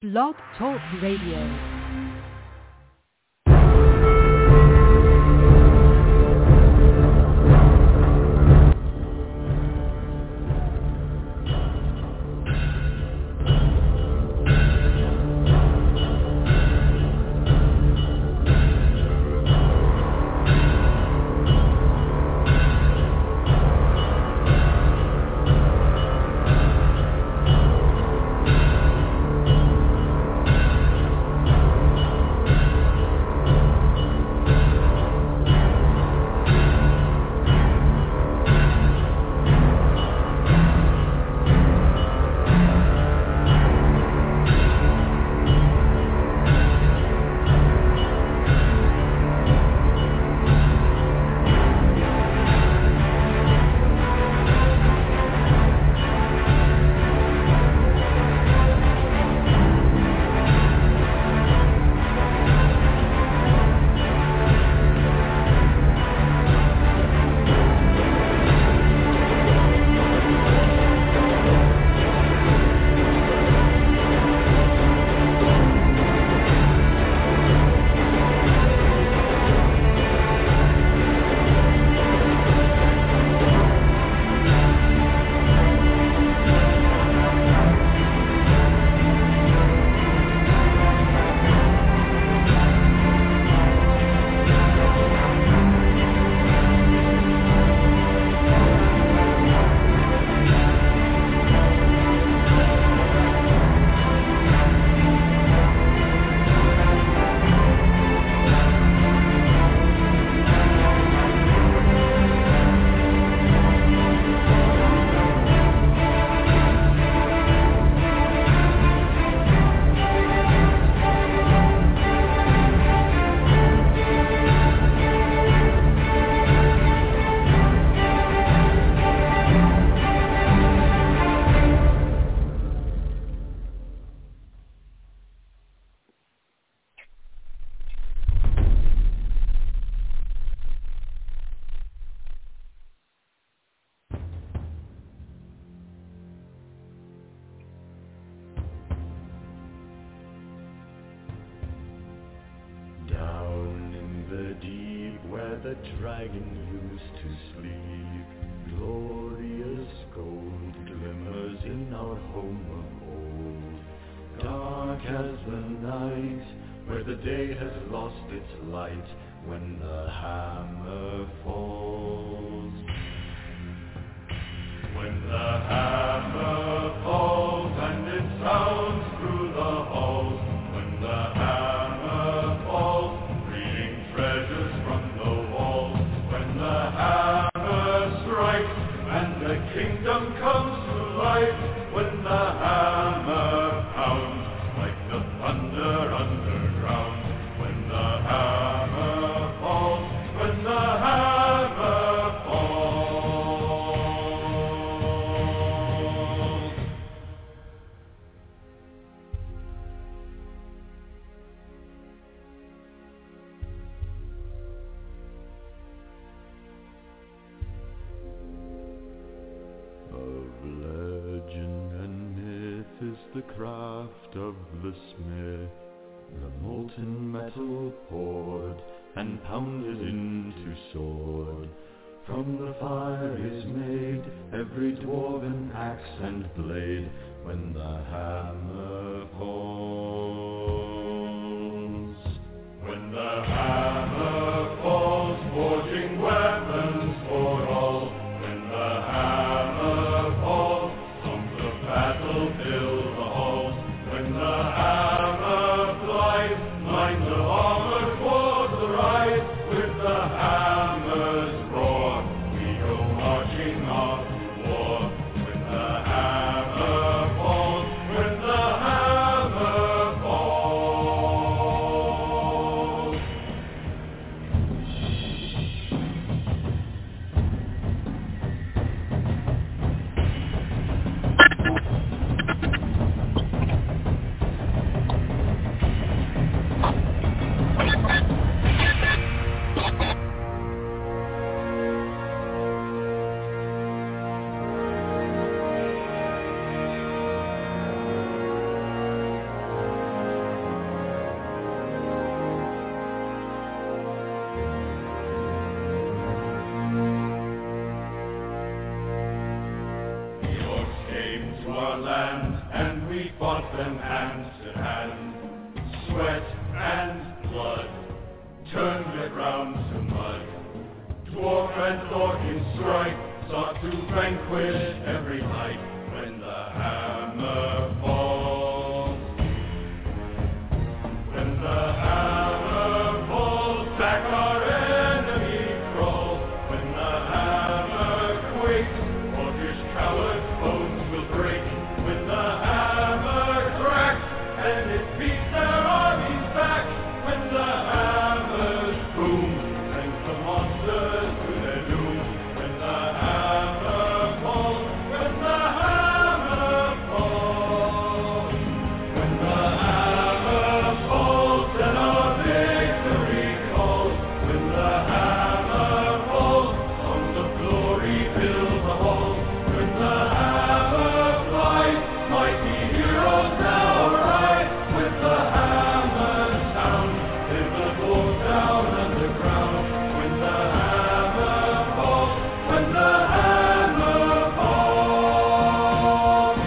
Blog Talk Radio. The craft of the smith, the molten metal poured and pounded into sword. From the fire is made every dwarven axe and blade when the hammer falls. When the hammer falls, forging weapons for all. When the hammer falls, songs of battle fill the halls. When the hammer flies, lines of armor toward the right. With the hammer's roar, we go marching off to war. When the hammer falls, when the hammer and hand to hand. Sweat and blood turned the ground to mud. Dwarf and orc in strife sought to vanquish every light. When the hammer falls, when the hammer falls, back our enemy crawls. When the hammer quakes, orcish cowards' bones will break. When the hammer cracks, and it beats their armies back. When the hammers boom, sends the monsters to their doom. When the hammer falls, when the hammer falls, when the hammer falls, then our victory calls. When the hammer falls, songs of glory fill the halls. When the hammer flies, mighty heroes now arise. With the hammer's sound, live the dwarves down underground. When the hammer falls, when the hammer falls.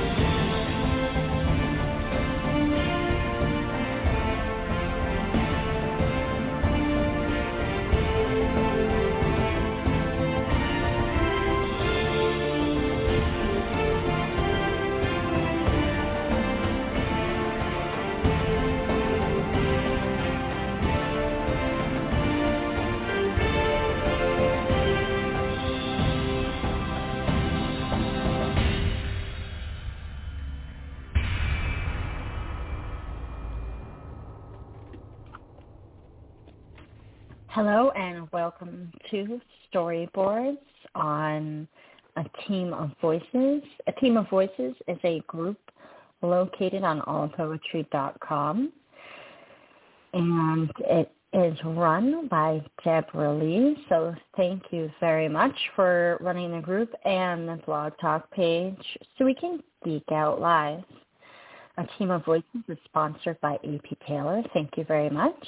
Hello and welcome to Storyboards on A Team of Voices. A Team of Voices is a group located on allpoetry.com, and it is run by Deborah Lee. So thank you very much for running the group and the blog talk page so we can geek out live. A Team of Voices is sponsored by AP Taylor. Thank you very much.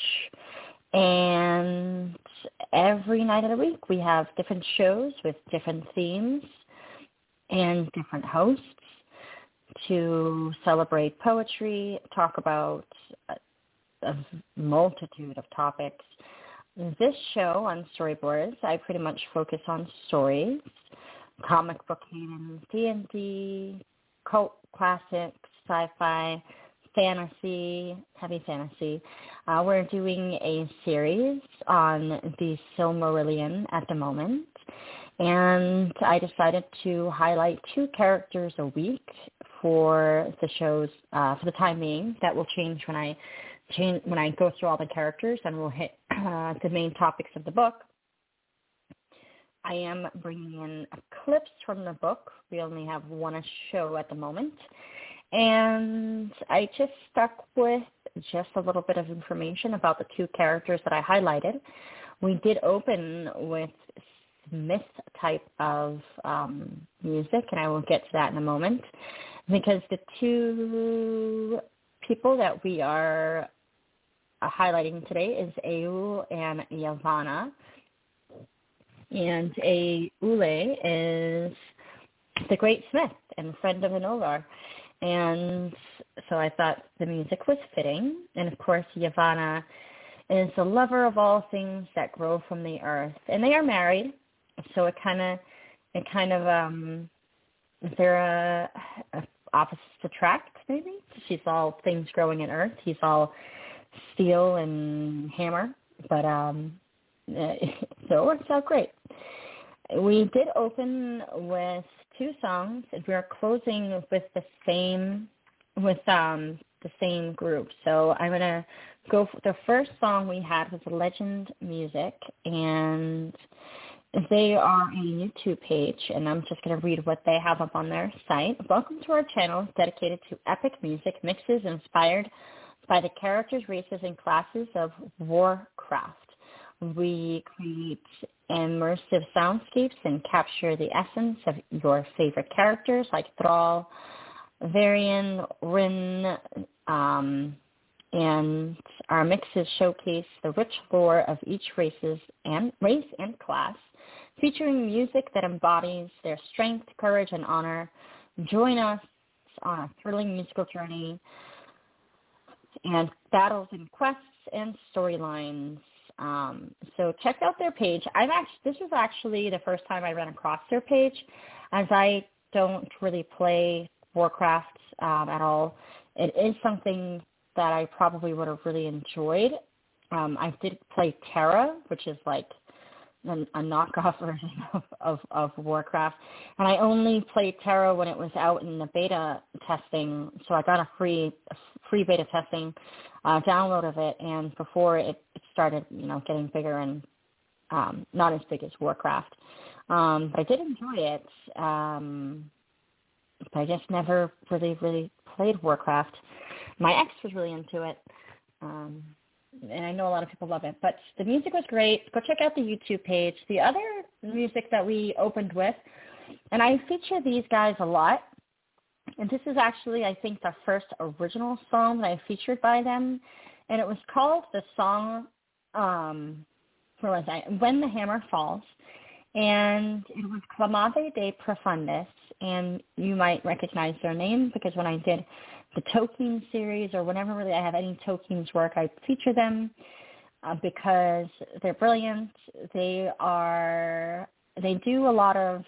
And every night of the week, we have different shows with different themes and different hosts to celebrate poetry, talk about a multitude of topics. This show on Storyboards, I pretty much focus on stories, comic book cadence, D&D, cult classics, sci-fi, fantasy, heavy fantasy. We're doing a series on the Silmarillion at the moment, and I decided to highlight 2 characters a week for the shows for the time being. That will change when I go through all the characters, and we'll hit the main topics of the book. I am bringing in clips from the book. We only have one a show at the moment. And I just stuck with just a little bit of information about the 2 characters that I highlighted. We did open with Smith type of music, and I will get to that in a moment, because the 2 people that we are highlighting today is Eul and Yavanna. And Eule is the Great Smith and friend of Enolar. And so I thought the music was fitting. And, of course, Yavanna is a lover of all things that grow from the earth. And they are married, so they're opposites attract, maybe. She's all things growing in earth. He's all steel and hammer. But so it works out great. We did open with 2 songs, and we are closing with the same group. So I'm gonna go. The first song we had was Legend Music, and they are a YouTube page, and I'm just gonna read what they have up on their site. Welcome to our channel dedicated to epic music mixes inspired by the characters, races, and classes of Warcraft. We create immersive soundscapes and capture the essence of your favorite characters like Thrall, Varian, Rin, and our mixes showcase the rich lore of each race and class, featuring music that embodies their strength, courage, and honor. Join us on a thrilling musical journey and battles and quests and storylines. So check out their page. This was actually the first time I ran across their page, as I don't really play Warcraft at all. It is something that I probably would have really enjoyed. I did play Terra, which is like a knockoff version of Warcraft, and I only played Terra when it was out in the beta testing. So I got a free beta testing download of it, and before it started, getting bigger and not as big as Warcraft. But I did enjoy it. But I just never really played Warcraft. My ex was really into it. And I know a lot of people love it. But the music was great. Go check out the YouTube page. The other music that we opened with, and I feature these guys a lot, and this is actually, I think, the first original song that I featured by them, and it was called the song, When the Hammer Falls, and it was Clamave de Profundis, and you might recognize their name because when I did the Tolkien series, or whenever really I have any Tolkien's work, I feature them because they're brilliant. They do a lot of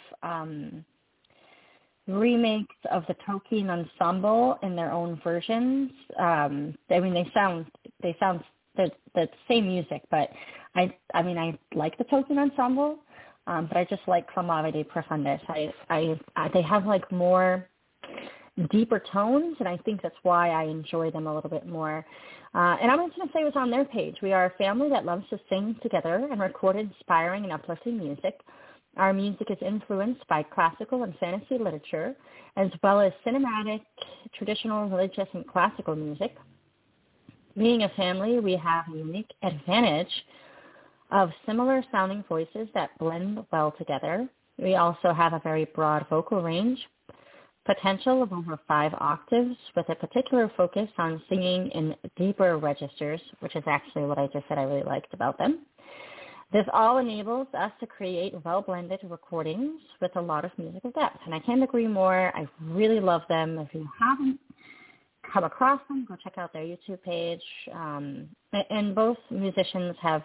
remakes of the Tolkien ensemble in their own versions. They sound the same music, but I like the Tolkien ensemble, but I just like Clamave de Profundis. They have like more deeper tones, and I think that's why I enjoy them a little bit more. And I'm just going to say what's on their page. We are a family that loves to sing together and record inspiring and uplifting music. Our music is influenced by classical and fantasy literature, as well as cinematic, traditional, religious, and classical music. Being a family, we have a unique advantage of similar sounding voices that blend well together. We also have a very broad vocal range, potential of over 5 octaves, with a particular focus on singing in deeper registers, which is actually what I just said I really liked about them. This all enables us to create well-blended recordings with a lot of musical depth, and I can't agree more. I really love them. If you haven't come across them, go check out their YouTube page. And both musicians have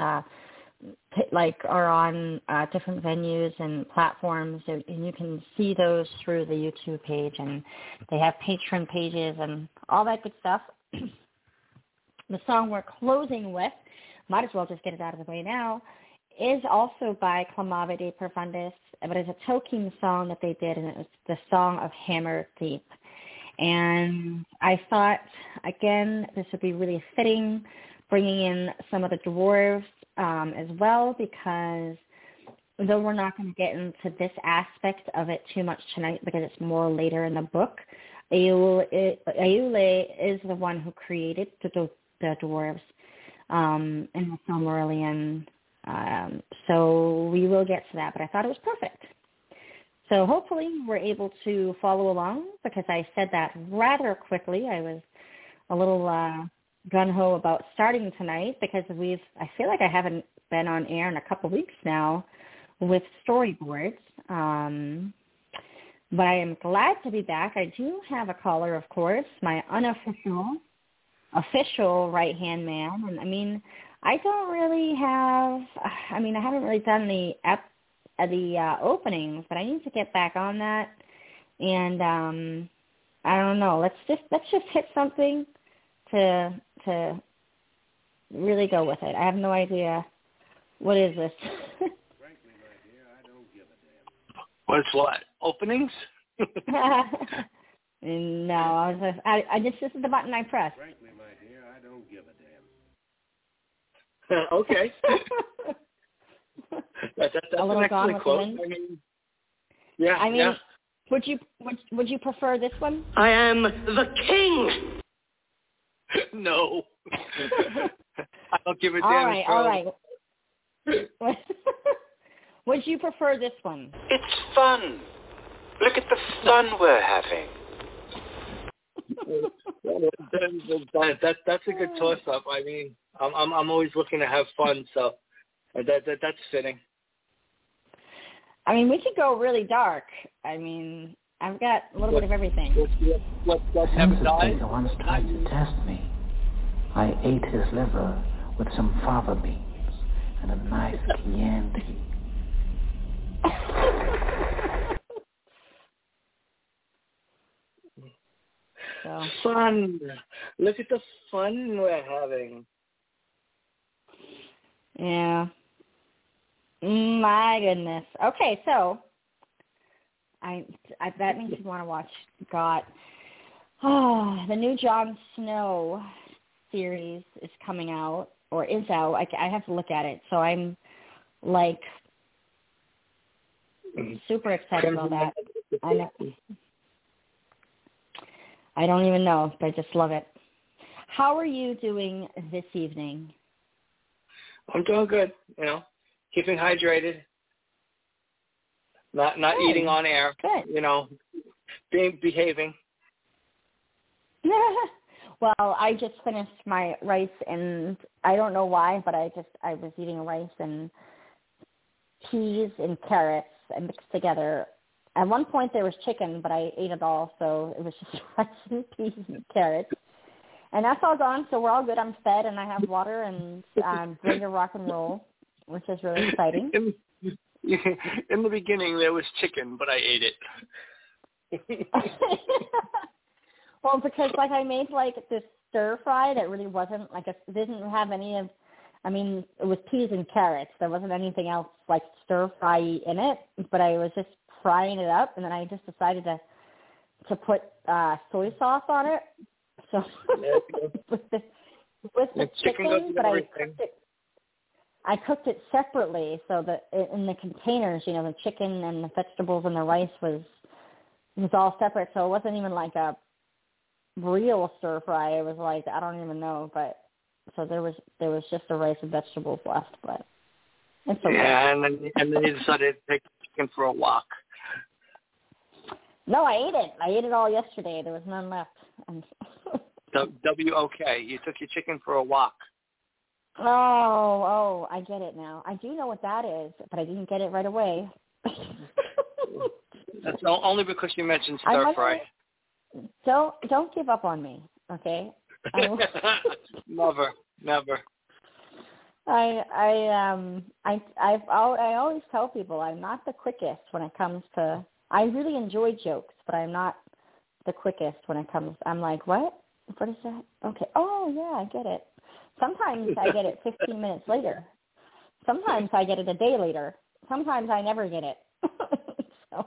are on different venues and platforms, and you can see those through the YouTube page, and they have patron pages and all that good stuff. The song we're closing with, might as well just get it out of the way now, is also by Clamave de Profundis, but it's a Tolkien song that they did, and it was the Song of Hammer Deep. And I thought, again, this would be really fitting, bringing in some of the dwarves as well, because though we're not going to get into this aspect of it too much tonight because it's more later in the book, Aule is the one who created the dwarves in the Silmarillion. So we will get to that, but I thought it was perfect. So hopefully we're able to follow along, because I said that rather quickly. I was a little gung-ho about starting tonight because I feel like I haven't been on air in a couple weeks now with storyboards. But I am glad to be back. I do have a caller, of course, my official right-hand man. And I haven't really done the openings, but I need to get back on that. And I don't know. Let's just hit something to really go with it. I have no idea. What is this? Frankly, my dear, I don't give a damn. What's what? Openings? No, this is the button I pressed. Frankly, my dear, I don't give a damn. Okay. that's a little gone with the wind. Yeah. Would you prefer this one? I am the king. No. I don't give a damn. All right. Would you prefer this one? It's fun. Look at the fun we're having. That's a good toss-up. I'm always looking to have fun, so that's fitting. We could go really dark. I've got a little bit of everything. What Census taker once tried to test me. I ate his liver with some fava beans and a nice Chianti. So. Fun. Look at the fun we're having. Yeah. My goodness. Okay, so I that means you want to watch the new Jon Snow series is coming out or is out. I have to look at it. So I'm like super excited about that. I don't even know, but I just love it. How are you doing this evening? I'm doing good, keeping hydrated, not good. Eating on air, good. Behaving. Well, I just finished my rice, and I don't know why, but I was eating rice and peas and carrots and mixed together. At one point there was chicken, but I ate it all, so it was just rice and peas and carrots. And that's all gone, so we're all good. I'm fed, and I have water, and I'm ready to rock and roll, which is really exciting. In the beginning, there was chicken, but I ate it. Well, because, I made, this stir-fry that really wasn't, it didn't have any of, it was peas and carrots. There wasn't anything else, stir-fry in it, but I was just frying it up, and then I just decided to put soy sauce on it. So with the chicken, but I cooked it separately so that in the containers, the chicken and the vegetables and the rice was all separate. So it wasn't even like a real stir fry. It was I don't even know, but so there was just the rice and vegetables left, but it's okay. Yeah, and then you decided to take the chicken for a walk. No, I ate it. I ate it all yesterday. There was none left. W-O-K. You took your chicken for a walk. Oh, I get it now. I do know what that is, but I didn't get it right away. That's only because you mentioned stir fry. Don't give up on me, okay? Never. I always tell people I'm not the quickest when it comes to. I really enjoy jokes, but I'm not the quickest when it comes. I'm like, what? What is that? Okay. Oh, yeah, I get it. Sometimes I get it 15 minutes later. Sometimes I get it a day later. Sometimes I never get it. So,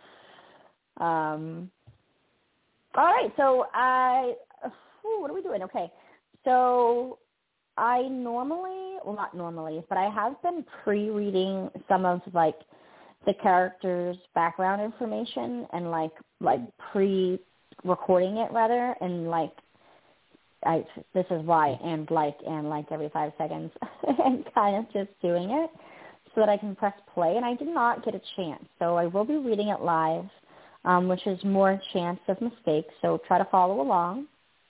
all right. So what are we doing? Okay. So I not normally, but I have been pre-reading some of the characters' background information and pre-recording it rather, and this is why and every 5 seconds and kind of just doing it so that I can press play. And I did not get a chance, so I will be reading it live, which is more chance of mistakes. So try to follow along.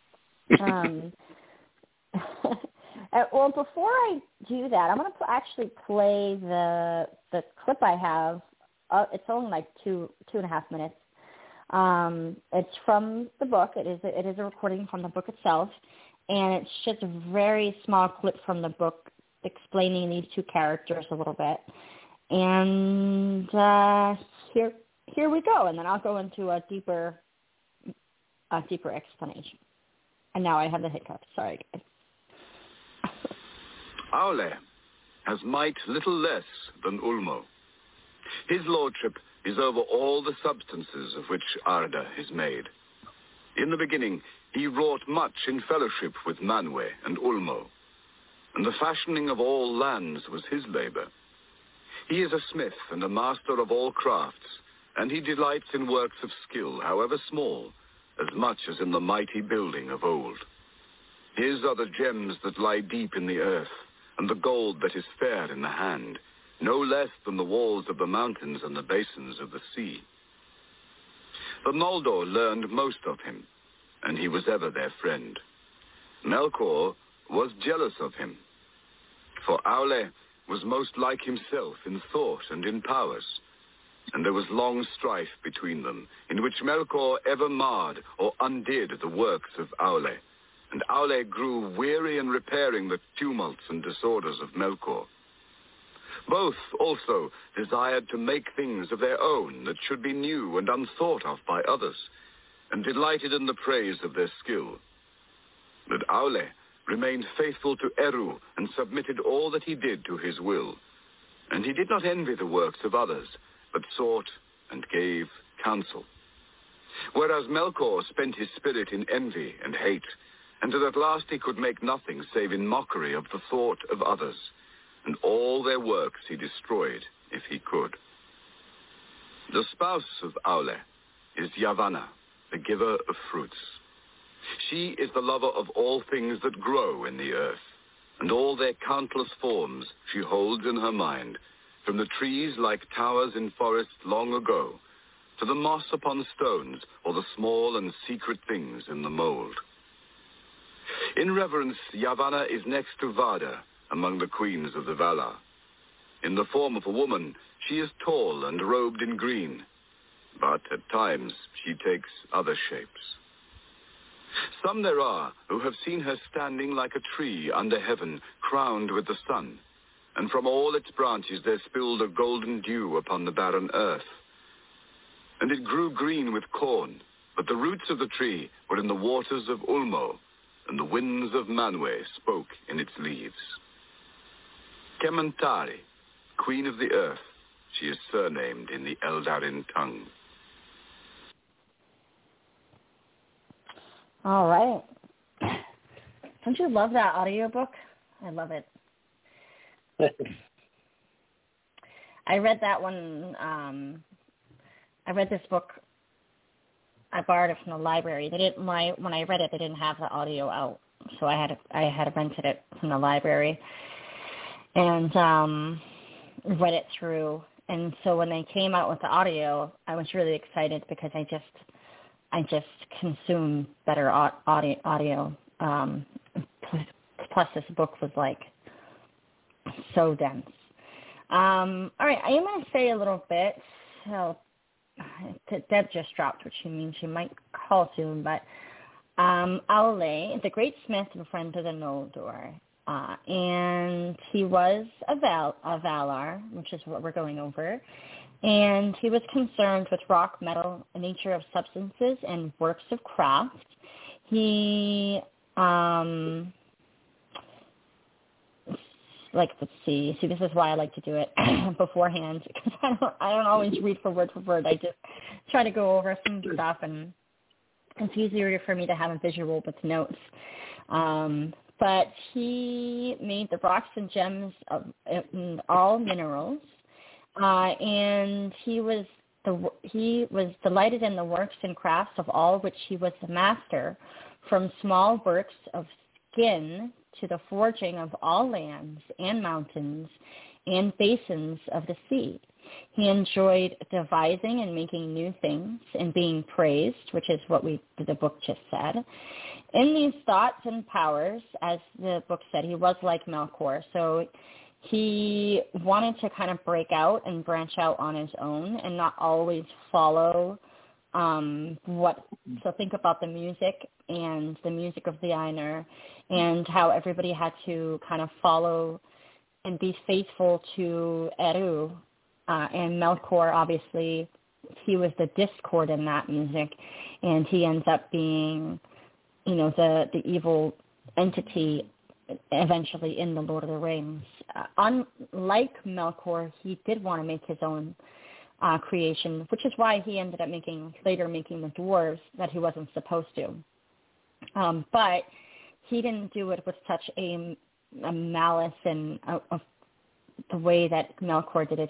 Well, before I do that, I'm going to actually play the clip I have. It's only 2.5 minutes. It's from the book. It is a recording from the book itself, and it's just a very small clip from the book explaining these two characters a little bit. And here we go, and then I'll go into a deeper explanation. And now I have the hiccups. Sorry, guys. Aule has might little less than Ulmo. His lordship is over all the substances of which Arda is made. In the beginning, he wrought much in fellowship with Manwe and Ulmo, and the fashioning of all lands was his labor. He is a smith and a master of all crafts, and he delights in works of skill, however small, as much as in the mighty building of old. His are the gems that lie deep in the earth, and the gold that is fair in the hand, no less than the walls of the mountains and the basins of the sea. The Noldor learned most of him, and he was ever their friend. Melkor was jealous of him, for Aule was most like himself in thought and in powers, and there was long strife between them, in which Melkor ever marred or undid the works of Aule, and Aule grew weary in repairing the tumults and disorders of Melkor. Both also desired to make things of their own that should be new and unthought of by others, and delighted in the praise of their skill. But Aule remained faithful to Eru and submitted all that he did to his will, and he did not envy the works of others, but sought and gave counsel. Whereas Melkor spent his spirit in envy and hate, until at last he could make nothing save in mockery of the thought of others, and all their works he destroyed if he could. The spouse of Aule is Yavanna, the giver of fruits. She is the lover of all things that grow in the earth, and all their countless forms she holds in her mind, from the trees like towers in forests long ago, to the moss upon stones, or the small and secret things in the mold. In reverence, Yavanna is next to Vada among the queens of the Valar. In the form of a woman, she is tall and robed in green, but at times she takes other shapes. Some there are who have seen her standing like a tree under heaven, crowned with the sun, and from all its branches there spilled a golden dew upon the barren earth. And it grew green with corn, but the roots of the tree were in the waters of Ulmo, and the winds of Manwë spoke in its leaves. Kementari, Queen of the Earth, she is surnamed in the Eldarin tongue. All right. Don't you love that audiobook? I love it. I read that one. I read this book. I borrowed it from the library. When I read it, they didn't have the audio out, so I had rented it from the library and read it through. And so when they came out with the audio, I was really excited because I just consume better audio. Plus, this book was like so dense. All right, I am going to say a little bit. So, Deb just dropped, which means she might call soon. But Aule, the great smith and friend of the Noldor, and he was a Valar, which is what we're going over. And he was concerned with rock, metal, the nature of substances, and works of craft. He, let's see. This is why I like to do it beforehand, because I don't always read for word. I just try to go over some stuff, and it's easier for me to have a visual with notes. But he made the rocks and gems of all minerals. And he was delighted in the works and crafts of all which he was the master, from small works of skin to the forging of all lands and mountains and basins of the sea. He enjoyed devising and making new things and being praised, which is what the book just said. In these thoughts and powers, as the book said, he was like Melkor. So he wanted to kind of break out and branch out on his own and not always follow so think about the music and the music of the Ainur and how everybody had to kind of follow and be faithful to Eru. And Melkor, obviously, he was the discord in that music, and he ends up being, the evil entity eventually in the Lord of the Rings. Unlike Melkor, he did want to make his own creation, which is why he ended up later making the dwarves that he wasn't supposed to. But he didn't do it with such a malice and the way that Melkor did it.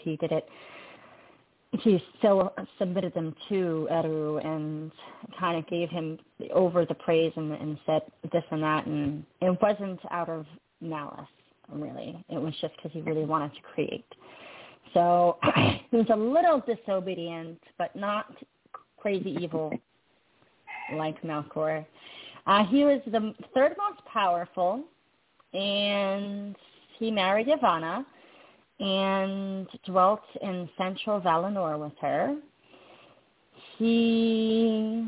He still submitted them to Eru and kind of gave him over the praise and said this and that, and it wasn't out of malice, really. It was just because he really wanted to create. So he was a little disobedient, but not crazy evil like Melkor. He was the third most powerful, and he married Yavanna. and dwelt in central Valinor with her. He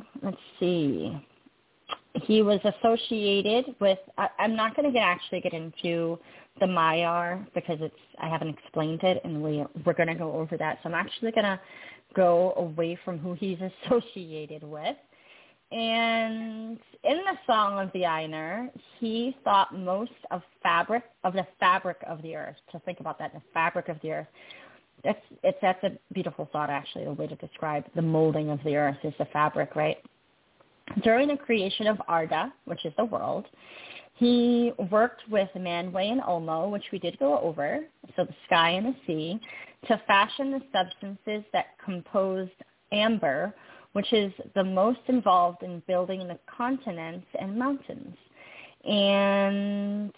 was associated with, I'm not going to actually get into the Maiar because I haven't explained it, and we're going to go over that. So I'm actually going to go away from who he's associated with. And in the Song of the Ainur, he thought most of the fabric of the earth. So think about that, the fabric of the earth. That's a beautiful thought, actually, a way to describe the molding of the earth is the fabric, right? During the creation of Arda, which is the world, he worked with Manwë and Ulmo, which we did go over, so the sky and the sea, to fashion the substances that composed amber, which is the most involved in building the continents and mountains. And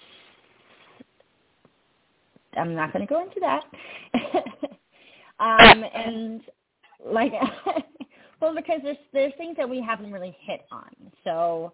I'm not going to go into that. And like, well, because there's things that we haven't really hit on. So,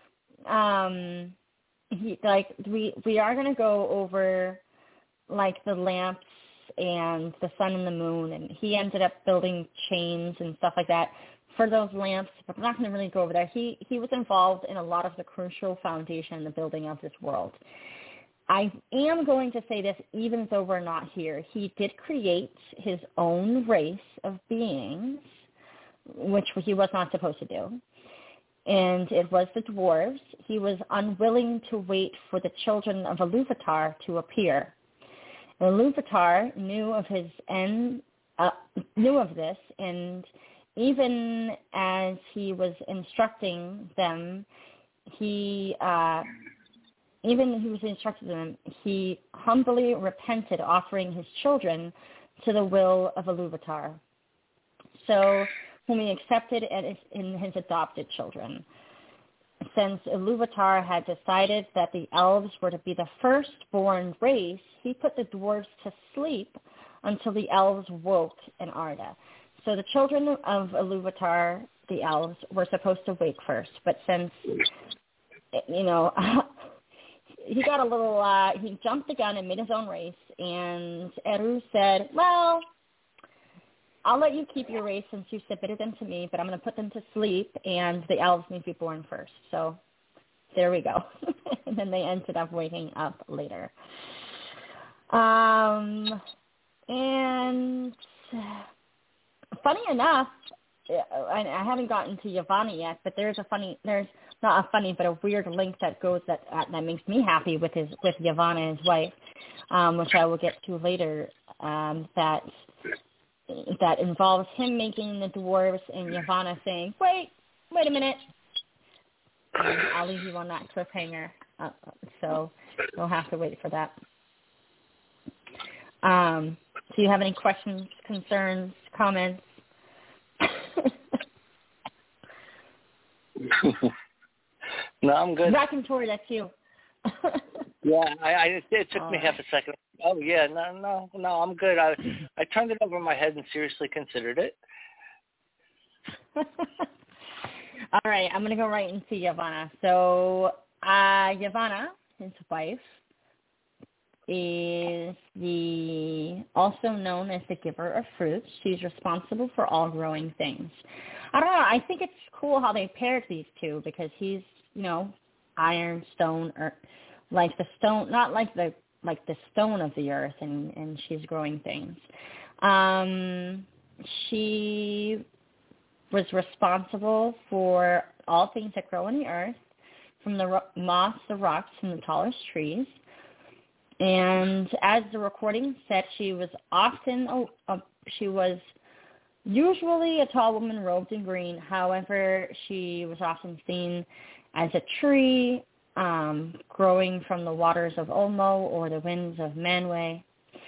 we are going to go over like the lamps and the sun and the moon, and he ended up building chains and stuff like that for those lamps, but I'm not going to really go over that. He was involved in a lot of the crucial foundation in the building of this world. I am going to say this, even though we're not here. He did create his own race of beings, which he was not supposed to do, and it was the dwarves. He was unwilling to wait for the children of Iluvatar to appear. Iluvatar knew of this, and even as he was instructing them, he humbly repented, offering his children to the will of Iluvatar, so whom he accepted in his adopted children. Since Iluvatar had decided that the elves were to be the firstborn race, he put the dwarves to sleep until the elves woke in Arda. So the children of Iluvatar, the elves, were supposed to wake first. But since, he got a little, he jumped the gun and made his own race. And Eru said, well, I'll let you keep your race since you submitted them to me, but I'm going to put them to sleep, and the elves need to be born first. So there we go. And then they ended up waking up later. And funny enough, I haven't gotten to Yavanna yet, but there's not a weird link that goes that makes me happy with Yavanna and his wife, which I will get to later, that involves him making the dwarves and Yavanna saying, wait a minute. And I'll leave you on that cliffhanger. So we'll have to wait for that. Do you have any questions, concerns, comments? No, I'm good. Back and Tori, that's you. Yeah, it took me half a second. Oh, yeah, no, I'm good. I turned it over my head and seriously considered it. All right, I'm going to go right into Yavanna. So Yavanna, his wife, is also known as the giver of fruits. She's responsible for all growing things. I don't know. I think it's cool how they paired these two because he's, iron, stone, or like the stone, not like the stone of the earth, and she's growing things. She was responsible for all things that grow on the earth, from the moss, the rocks, and the tallest trees. And as the recording said, she was usually a tall woman robed in green. However, she was often seen as a tree growing from the waters of Ulmo or the winds of Manwë.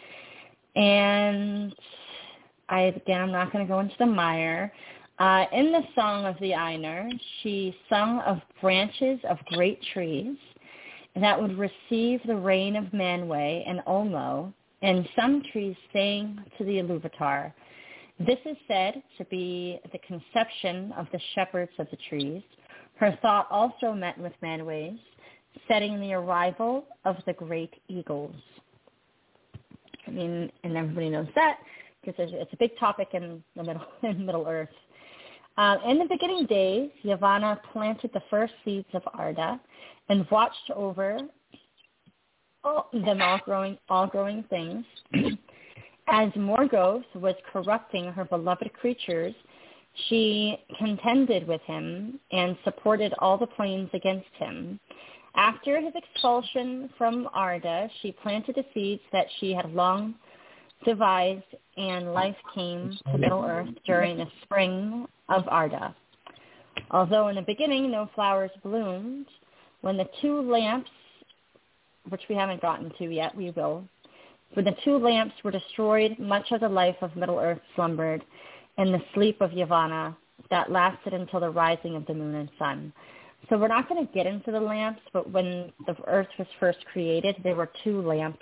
And I'm not going to go into the mire. In the Song of the Ainur, she sung of branches of great trees that would receive the rain of Manwë and Ulmo, and some trees sang to the Iluvatar. This is said to be the conception of the shepherds of the trees. Her thought also met with Manwë's, setting the arrival of the great eagles. I mean, and everybody knows that because it's a big topic in the Middle Earth. In the beginning days, Yavanna planted the first seeds of Arda and watched over them all growing things. As Morgoth was corrupting her beloved creatures, she contended with him and supported all the planes against him. After his expulsion from Arda, she planted the seeds that she had long devised, and life came to Middle-earth during the spring of Arda. Although in the beginning no flowers bloomed, when the two lamps, which we haven't gotten to yet, we will, when the two lamps were destroyed, much of the life of Middle-earth slumbered in the sleep of Yavanna that lasted until the rising of the moon and sun. So we're not going to get into the lamps, but when the earth was first created, there were two lamps.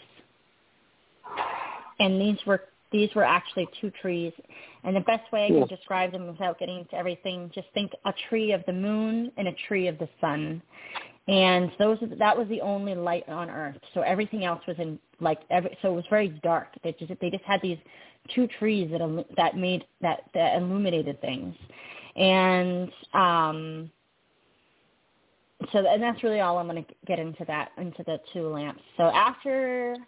And these were actually two trees. And the best way I can describe them without getting into everything, just think a tree of the moon and a tree of the sun. And that was the only light on earth. So everything else was so it was very dark. They just had these two trees that illuminated things. And and that's really all I'm going to get into the two lamps. So after,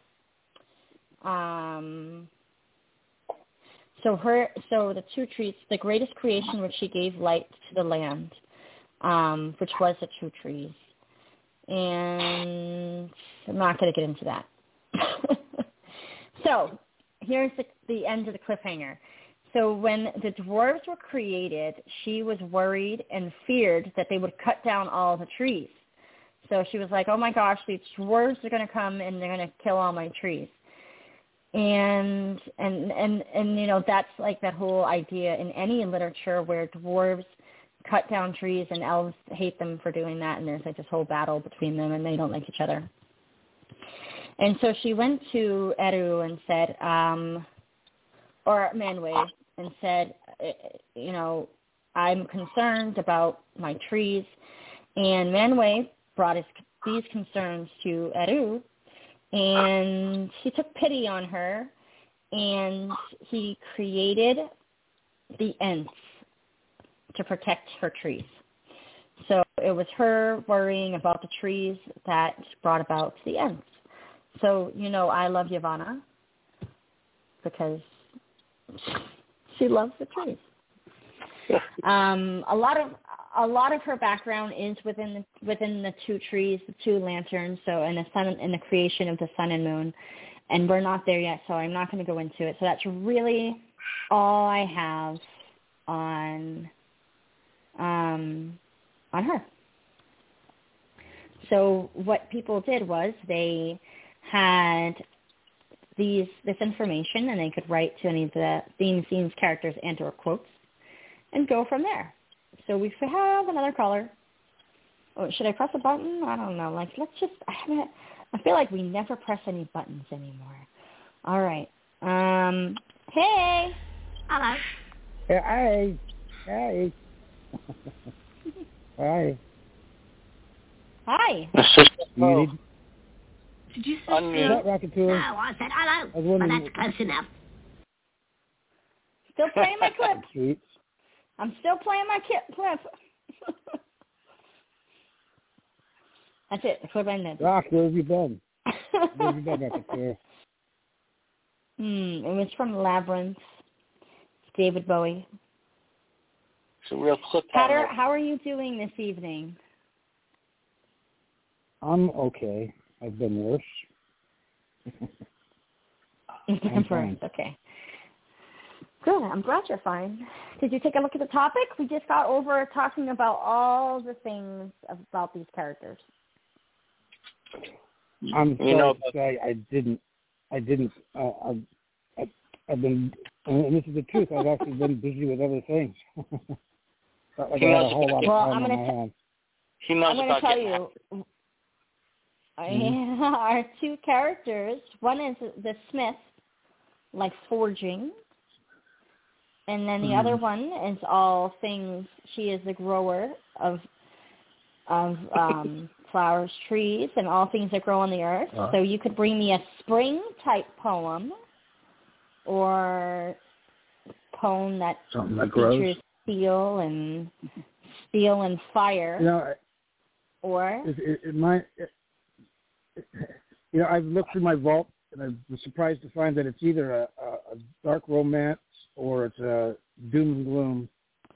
the two trees, the greatest creation which she gave light to the land, which was the two trees. And I'm not going to get into that. So here's the end of the cliffhanger. So when the dwarves were created, she was worried and feared that they would cut down all the trees. So she was like, oh my gosh, these dwarves are going to come and they're going to kill all my trees. And you know, that's like that whole idea in any literature where dwarves cut down trees and elves hate them for doing that, and there's like this whole battle between them and they don't like each other. And so she went to Eru and said, or Manwë, and said, you know, I'm concerned about my trees. And Manwë brought these concerns to Eru, and he took pity on her, and he created the Ents to protect her trees. So it was her worrying about the trees that brought about the Ents. So, you know, I love Yavanna because she loves the trees. A lot of her background is within the two trees, the two lanterns. So in the creation of the sun and moon, and we're not there yet. So I'm not going to go into it. So that's really all I have on her. So what people did was they had this information, and they could write to any of the themes, scenes, characters, and or quotes, and go from there. So we have another caller. Oh, should I press a button? I don't know. Like, let's just. I feel like we never press any buttons anymore. All right. Hey. Hello. Hey. Hey. Hi. Hi. Did you say Unmute. No, I said hello. But that's close enough. Still playing my clip. I'm still playing my clip. That's it. The clip ended. Rock, where have you been? Where have you been, Racketeer? It was from Labyrinth. It's David Bowie. It's a real clip. Hatter, how are you doing this evening? I'm okay. I've been worse. I'm fine. Okay. Good. I'm glad you're fine. Did you take a look at the topic? We just got over talking about all the things about these characters. I'm sorry to say I didn't. I've been, and this is the truth, I've actually been busy with other things. Like I had a whole lot of time on my hands. I'm going to tell you. Our two characters, one is the smith, like forging, and then the other one is all things. She is the grower of flowers, trees, and all things that grow on the earth. So you could bring me a spring-type poem or poem that features steel and fire. You know, or I've looked through my vault and I was surprised to find that it's either a dark romance or it's a doom and gloom.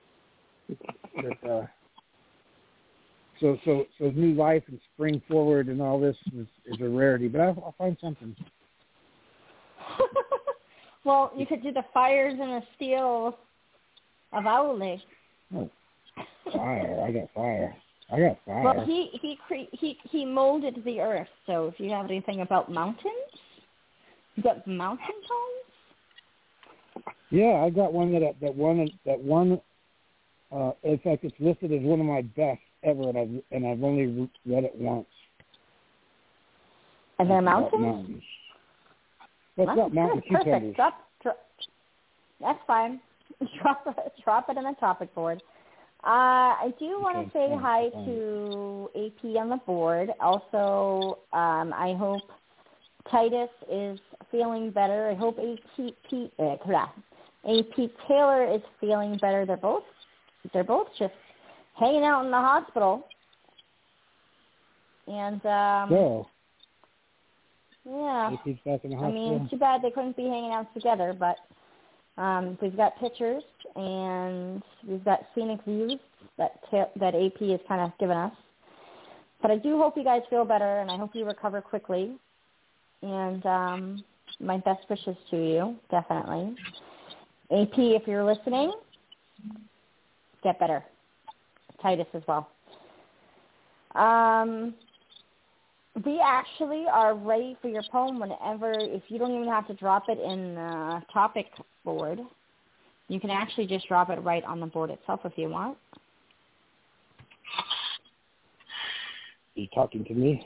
So new life and spring forward and all this is a rarity, but I'll find something. Well, you could do the fires and the steel of Aule. Oh, fire! I got fire. Well, he molded the earth. So if you have anything about mountains, you got mountain poems. Yeah, I got one that one. In fact, it's listed as one of my best ever, and I've only read it once. And they're mountains? Well, it's not mountain cucumbers. Perfect. That's fine. Drop it on the topic board. I do want to say hi to AP on the board. Also, I hope Titus is feeling better. I hope AP Taylor is feeling better. They're both just hanging out in the hospital. And yeah. AP's back in the hospital. I mean, it's too bad they couldn't be hanging out together, but we've got pictures and we've got scenic views that AP has kind of given us. But I do hope you guys feel better, and I hope you recover quickly. And my best wishes to you, definitely. AP, if you're listening, get better. Titus as well. We actually are ready for your poem whenever, if you don't even have to drop it in the topic board, you can actually just drop it right on the board itself if you want. Are you talking to me?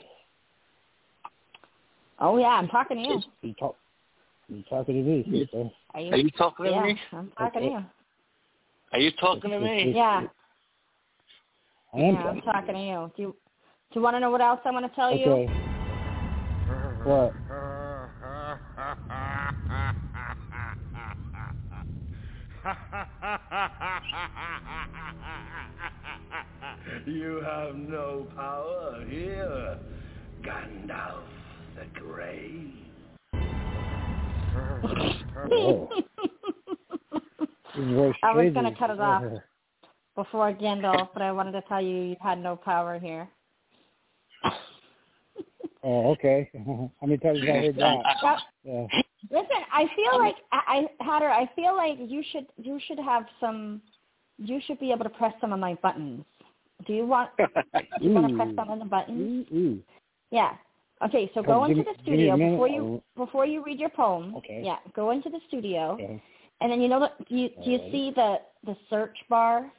Oh, yeah, I'm talking to you. Are you talking to me? Okay. Are you talking to me? I'm talking to you. Are you talking to me? Yeah. I'm talking to you. Do you want to know what else I want to tell you? Okay. What? You have no power here, Gandalf the Grey. Oh. I was going to cut it off before Gandalf, but I wanted to tell you had no power here. Oh, okay. How many times have I heard that? Yeah. Listen, I feel like Hatter. I feel like you should have some. You should be able to press some of my buttons. Do you want? to press some of the buttons? Yeah. Okay. So go into the studio before you read your poem. Okay. Yeah. Go into the studio, okay. And then do you see the search bar?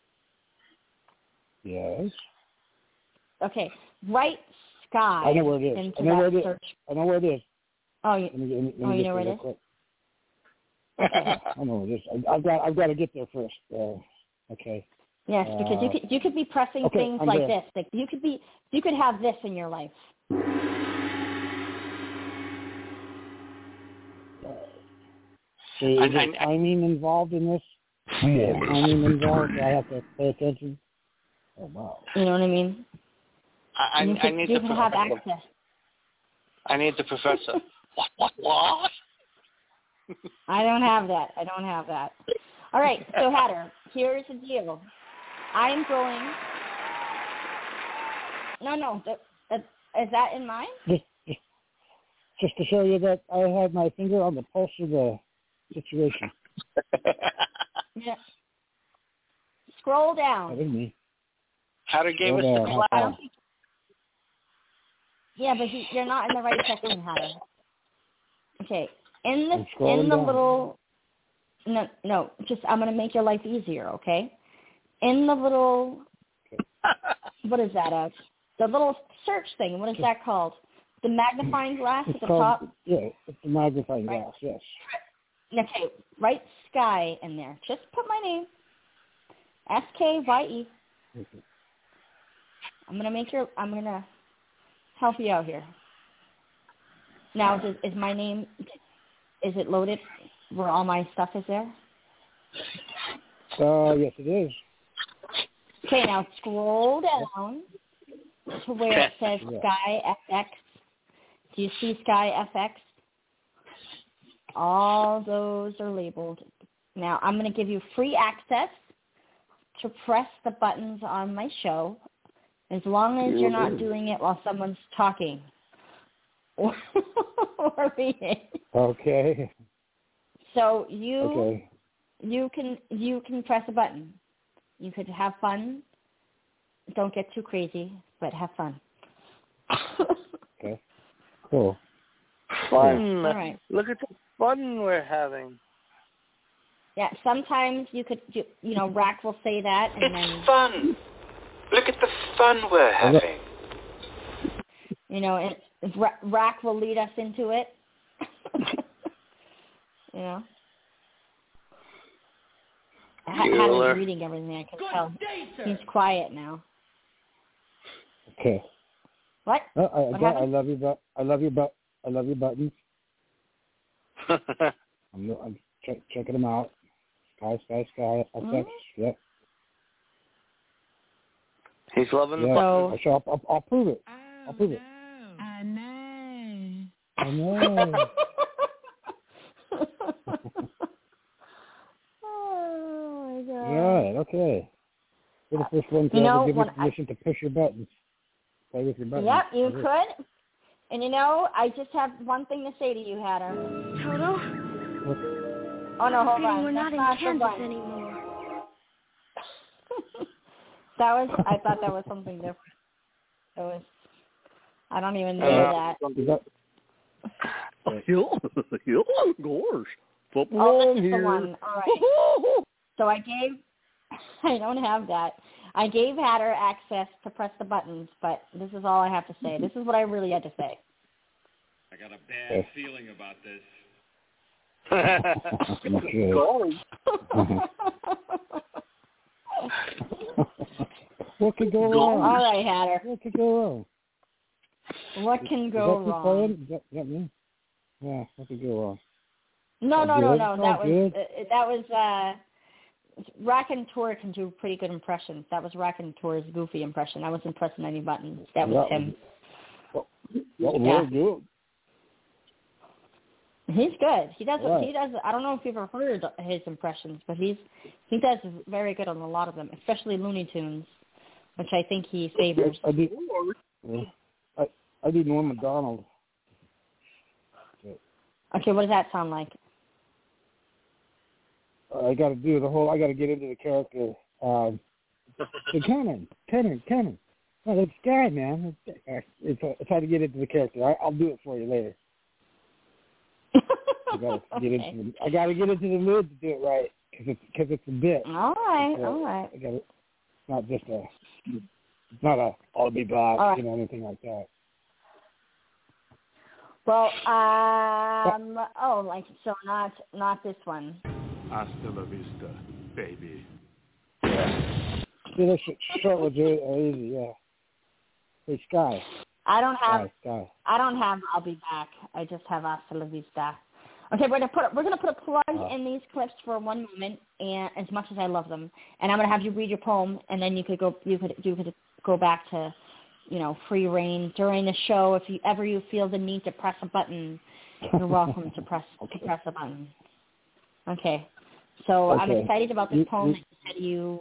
Yes. Okay. Right. Sky. I know where it is. I know where it is. Oh, you know where it is? Okay. I know where it is. I've got to get there first. Okay. Yes, because you could be pressing things like this. Like you could have this in your life. So is there timing involved in this? Timing involved? Do I have to pay attention? Oh wow. You know what I mean? I need you the can have access. I need the professor. What? I don't have that. All right, so Hatter, here's the deal. I'm going. No. Is that in mine? Just to show you that I have my finger on the pulse of the situation. Yeah. Scroll down. That isn't me. Hatter gave us the class. Yeah, but you're not in the right section, Hatter. Okay, in the down. little. No. Just I'm gonna make your life easier, okay? In the little. What is that? The little search thing. What is that called? The magnifying glass at the top. Yeah, it's the magnifying glass. Yes. Okay, write Sky in there. Just put my name. SKYE. I'm gonna help you out here. Now, is my name? Is it loaded? where all my stuff is there? Yes, it is. Okay, now scroll down to where it says Sky FX. Do you see Sky FX? All those are labeled. Now, I'm going to give you free access to press the buttons on my show as long as you're not doing it while someone's talking or reading. Okay. So you can press a button. You could have fun. Don't get too crazy, but have fun. Okay. Cool. Fun. All right. Look at the fun we're having. Yeah, sometimes Rack will say that, and It's fun. Look at the fun we're having. And Rack will lead us into it. Hadley's reading everything, I can tell. He's quiet now. Okay. What? I love you, I love your buttons. I'm checking them out. Sky. FX. Yep. He's loving the buttons. I'll prove it. I'll prove it. I know. Oh my God. All right. Okay. You're the first one to ever give me permission to push your buttons. Play with your buttons. Yep, you could. And I just have one thing to say to you, Hatter. Toto? Oh no, hold on. We're not in Kansas anymore. I thought that was something different. I don't even know that. Gosh. Oh, this is the one. All right. So I don't have that. I gave Hatter access to press the buttons, but this is all I have to say. This is what I really had to say. I got a bad feeling about this. What could go wrong? All right, Hatter. What could go wrong? What can go wrong? Is that me? Yeah, what could go wrong? No. That was Raconteur can do pretty good impressions. That was Raconteur's goofy impression. I wasn't pressing any buttons. That was him. Good. He's good. He does. I don't know if you've ever heard his impressions, but he does very good on a lot of them, especially Looney Tunes, which I think he favors. I do Norm Macdonald. Okay, what does that sound like? I got to get into the character. Cannon. No, that's Sky, man. It's hard to get into the character. I'll do it for you later. I got to get into the mood to do it right because it's a bit. All right. It's not just it's not a I'll be back, right. Anything like that. Well, not this one. Hasta la vista, baby. Yeah. This short was easy, yeah. Hey, Sky. I don't have Sky. I'll be back. I just have Hasta la vista. Okay, we're gonna put a plug in these clips for one moment, and as much as I love them, and I'm gonna have you read your poem, and then you could go back to, free reign during the show. If you feel the need to press a button, you're welcome to press a button. Okay, so I'm excited about this poem that you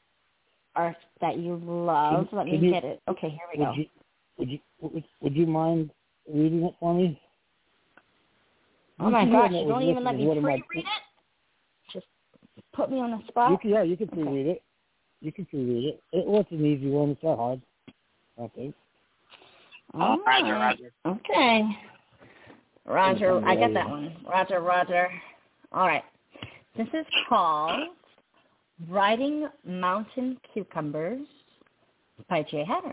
love. Let me get it. Okay, here we go. Would you mind reading it for me? Oh my gosh, you don't even let me pre-read it? Just put me on the spot? You can pre-read it. It was an easy one. It's not hard, I think. Roger. Okay. Roger, I got that one. Roger. All right. This is called Riding Mountain Cucumbers by Jay Hatter.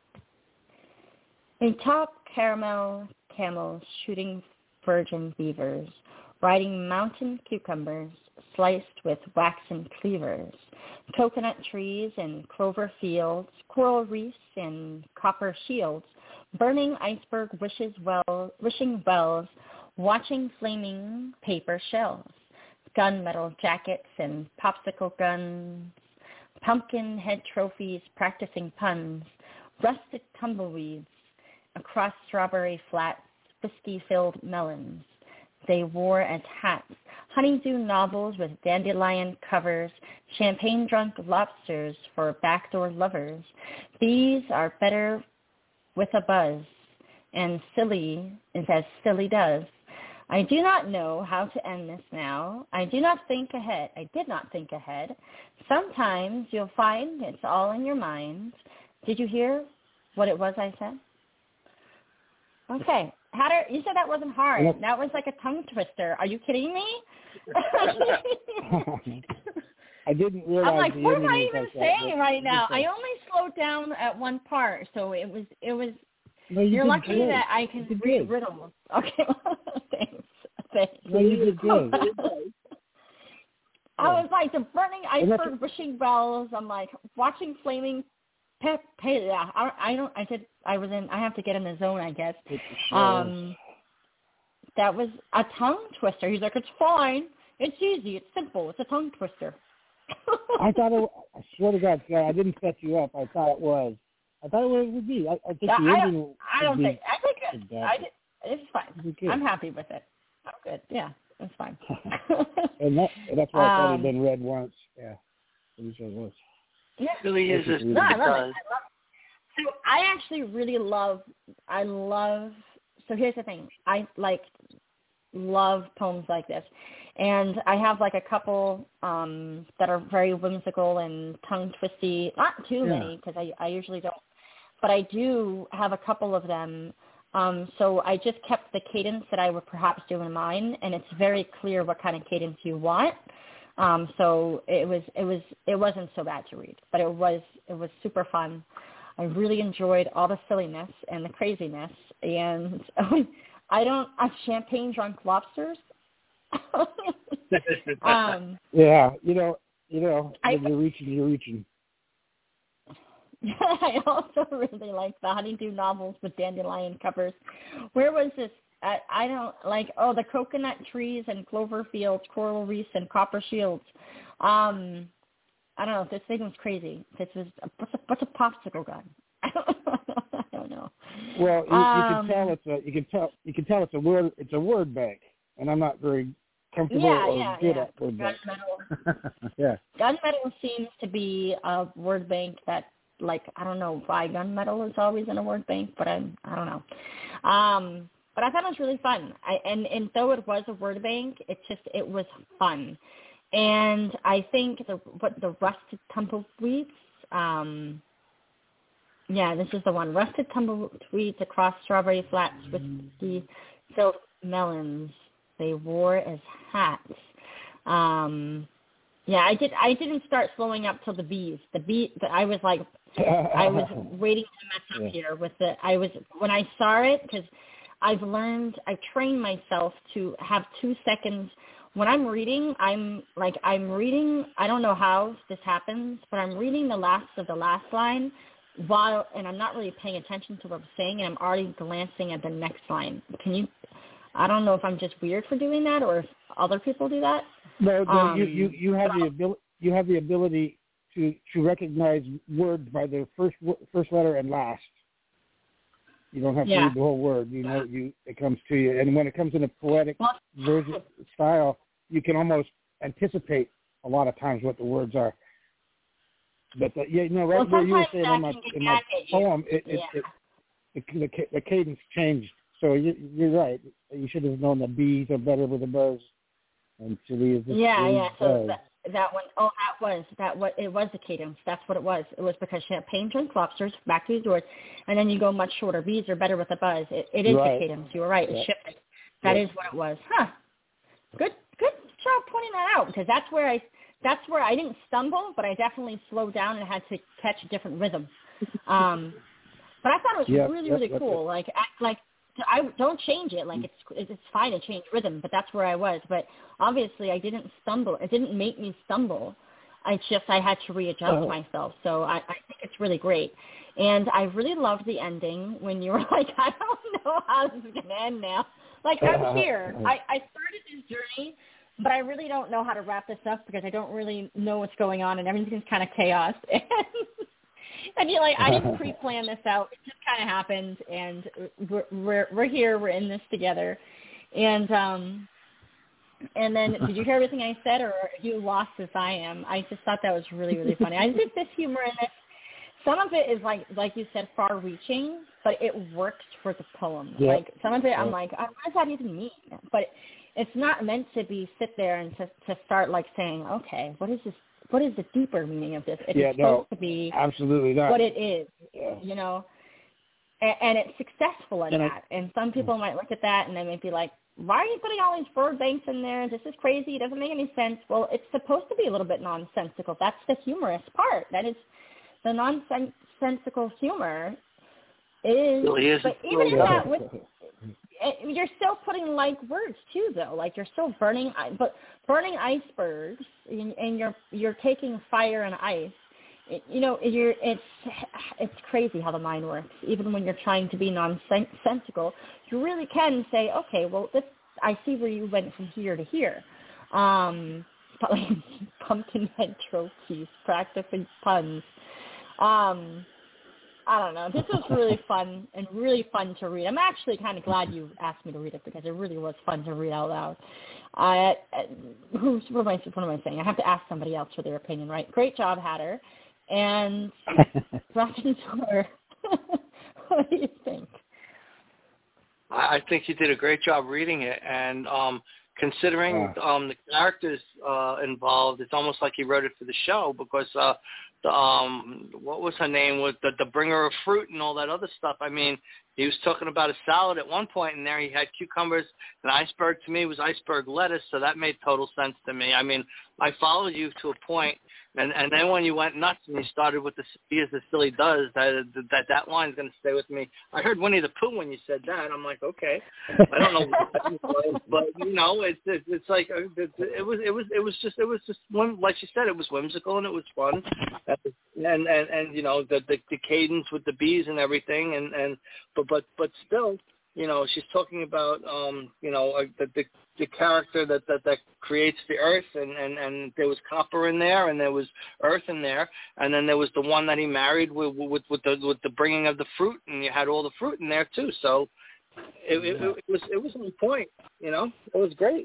A top caramel camel shooting virgin beavers, riding mountain cucumbers, sliced with waxen cleavers, coconut trees and clover fields, coral reefs and copper shields, burning iceberg wishing wells, watching flaming paper shells, gunmetal jackets and popsicle guns, pumpkin head trophies practicing puns, rusted tumbleweeds across strawberry flats, whiskey-filled melons. They wore as hats honeydew novels with dandelion covers, champagne-drunk lobsters for backdoor lovers. These are better with a buzz, and silly is as silly does. I do not know how to end this now. I do not think ahead. I did not think ahead. Sometimes you'll find it's all in your mind. Did you hear what it was I said? Okay. You said that wasn't hard. That was like a tongue twister. Are you kidding me? I didn't realize. I'm like, what am I even saying right now? I only slowed down at one part, so it was. No, you're lucky great. that I can read riddles. Okay, thanks. No, you did good. I was like the burning iceberg, wishing bells. I'm like watching flaming. Yeah, I have to get in the zone, I guess. That was a tongue twister. He's like, it's fine. It's easy. It's simple. It's a tongue twister. I swear to God, I didn't set you up. I thought it was. I thought it would be. I think the ending. I think it's fine. I'm happy with it. I'm good. Yeah, it's fine. and that's why I thought it'd been read once. Yeah, it was. Yeah. It really is. No, I love it. So I actually really love. So here's the thing. I love poems like this, and I have like a couple that are very whimsical and tongue twisty. Not too many because I usually don't, but I do have a couple of them. So I just kept the cadence that I would perhaps do in mine, and it's very clear what kind of cadence you want. So it wasn't so bad to read, but it was super fun. I really enjoyed all the silliness and the craziness, and champagne drunk lobsters. Yeah, you're reaching. I also really like the honeydew novels with dandelion covers. Where was this? I don't like, the coconut trees and clover fields, coral reefs and copper shields. I don't know. This thing was crazy. This was, what's a popsicle gun? I don't know. Well, you can tell it's a word bank, and I'm not very comfortable or good at word bank. Gunmetal. Gunmetal seems to be a word bank that, I don't know why gunmetal is always in a word bank, but I don't know. But I thought it was really fun. And though it was a word bank, it was fun. And I think the rusted tumbleweeds, this is the one. Rusted tumbleweeds across strawberry flats with the silk melons they wore as hats. I didn't start slowing up till the bees. I was like, I was waiting to mess up here with when I saw it, because I've trained myself to have 2 seconds. When I'm reading, I'm reading, I don't know how this happens, but I'm reading the last of the last line and I'm not really paying attention to what I'm saying, and I'm already glancing at the next line. I don't know if I'm just weird for doing that or if other people do that. No, you have the ability to recognize words by their first letter and last. You don't have to read the whole word. It comes to you. And when it comes in a poetic version style, you can almost anticipate a lot of times what the words are. But where you were saying in my poem, the cadence changed. So you're right. You should have known that bees are better with a buzz, and silly is the So that one, it was the cadence. That's what it was. It was because champagne drunk lobsters, back to the doors, and then you go much shorter. Bees are better with a buzz. It is the cadence. You were right. It shifted. That is what it was. Huh. Good job pointing that out, because that's where I didn't stumble, but I definitely slowed down and had to catch a different rhythm. But I thought it was really cool. I don't change it. It's fine to change rhythm, but that's where I was. But obviously, I didn't stumble. It didn't make me stumble. I had to readjust myself. So I think it's really great. And I really loved the ending when you were like, I don't know how this is going to end now. Like, I'm here. I started this journey, but I really don't know how to wrap this up because I don't really know what's going on, and everything's kind of chaos. And you're like, I didn't pre-plan this out. It just kind of happened, and we're here. We're in this together. And then, did you hear everything I said, or are you lost as I am? I just thought that was really, really funny. I think this humor in this, some of it is like you said, far-reaching, but it works for the poem. Yep. Like some of it, I'm like, what does that even mean? But it's not meant to be sit there and to start like saying, okay, what is this? What is the deeper meaning of this? It's supposed to be absolutely not what it is, you know. And it's successful at that. And some people might look at that and they might be like, why are you putting all these word banks in there? This is crazy. It doesn't make any sense. Well, it's supposed to be a little bit nonsensical. That's the humorous part. That is the nonsensical humor is. But even if that would, you're still putting like words too, though. Like you're still burning icebergs, and you're taking fire and ice. It's crazy how the mind works. Even when you're trying to be nonsensical, you really can say, okay, well, this I see where you went from here to here. But like Pumpkinhead trophies, practicing puns. I don't know. This was really fun and really fun to read. I'm actually kind of glad you asked me to read it because it really was fun to read out loud. What am I saying? I have to ask somebody else for their opinion, right? Great job, Hatter. And Rapunzel, what do you think? I think you did a great job reading it, and considering the characters involved, it's almost like he wrote it for the show because what was her name, with the bringer of fruit and all that other stuff. I mean, he was talking about a salad at one point in there. He had cucumbers, and iceberg to me was iceberg lettuce, so that made total sense to me. I mean, I followed you to a point, and then when you went nuts and you started with the "Be as the silly does," that line's going to stay with me. I heard Winnie the Pooh when you said that. I'm like, okay, I don't know what but you know, it's like it was just like you said, it was whimsical and it was fun, and you know the cadence with the bees and everything, but still, you know, she's talking about you know the character that creates the earth, and there was copper in there, and there was earth in there, and then there was the one that he married with the bringing of the fruit, and you had all the fruit in there too. So it was on point, you know. It was great.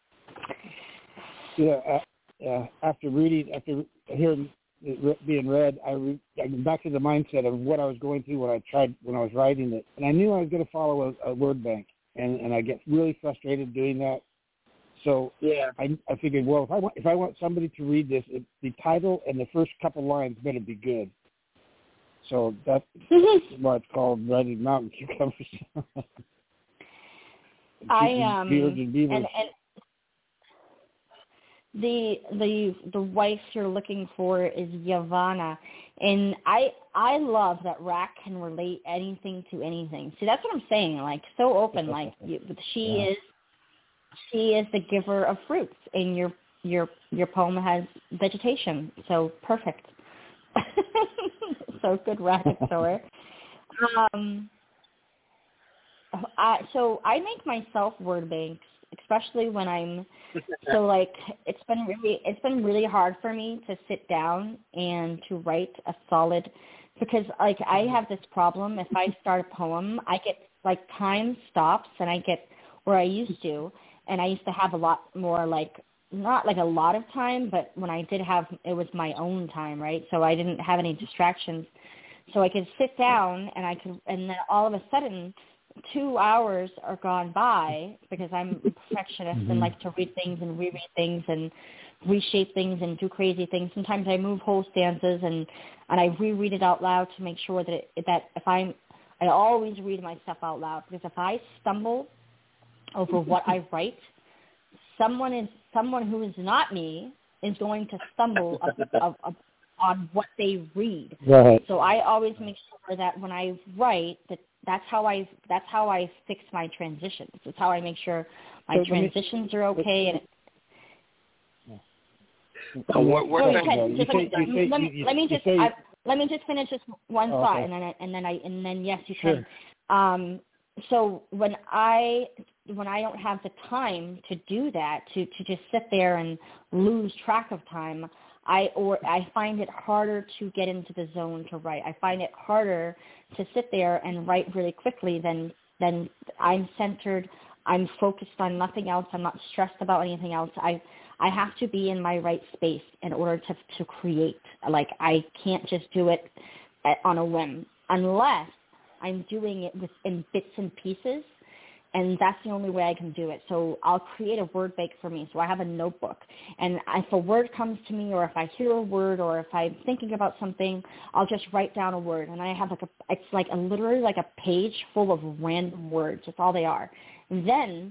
Yeah. After hearing it being read, I went back to the mindset of what I was going through when I was writing it, and I knew I was going to follow a word bank, and I get really frustrated doing that. So I figured, well, if I want somebody to read this, the title and the first couple lines better be good. So that's why it's called Writing Mountain Cucumbers. And the wife you're looking for is Yavanna, and I love that Rack can relate anything to anything. See, that's what I'm saying. Like so open. Like she is the giver of fruits, and your poem has vegetation. So perfect. So good, Rack. So I make myself word banks, especially when I'm so like it's been really hard for me to sit down and to write a solid, because like I have this problem. If I start a poem, I get like time stops, and I get where I used to, and I used to have a lot more, like not like a lot of time, but when I did have, it was my own time, right? So I didn't have any distractions, so I could sit down and then all of a sudden 2 hours are gone by because I'm a perfectionist and like to read things and reread things and reshape things and do crazy things. Sometimes I move whole stanzas and I reread it out loud to make sure that I always read my stuff out loud, because if I stumble over what I write, someone who is not me is going to stumble on what they read. Right. So I always make sure that when I write that's how I fix my transitions. That's how I make sure my transitions are okay. Let me just finish this one thought, and then yes, you can. Sure. So when I when I don't have the time to do that, to just sit there and lose track of time, I find it harder to get into the zone to write. I find it harder to sit there and write really quickly than I'm centered. I'm focused on nothing else. I'm not stressed about anything else. I have to be in my right space in order to create. Like, I can't just do it on a whim unless I'm doing it in bits and pieces, and that's the only way I can do it. So I'll create a word bank for me. So I have a notebook, and if a word comes to me, or if I hear a word, or if I'm thinking about something, I'll just write down a word, and I have literally like a page full of random words. That's all they are. And then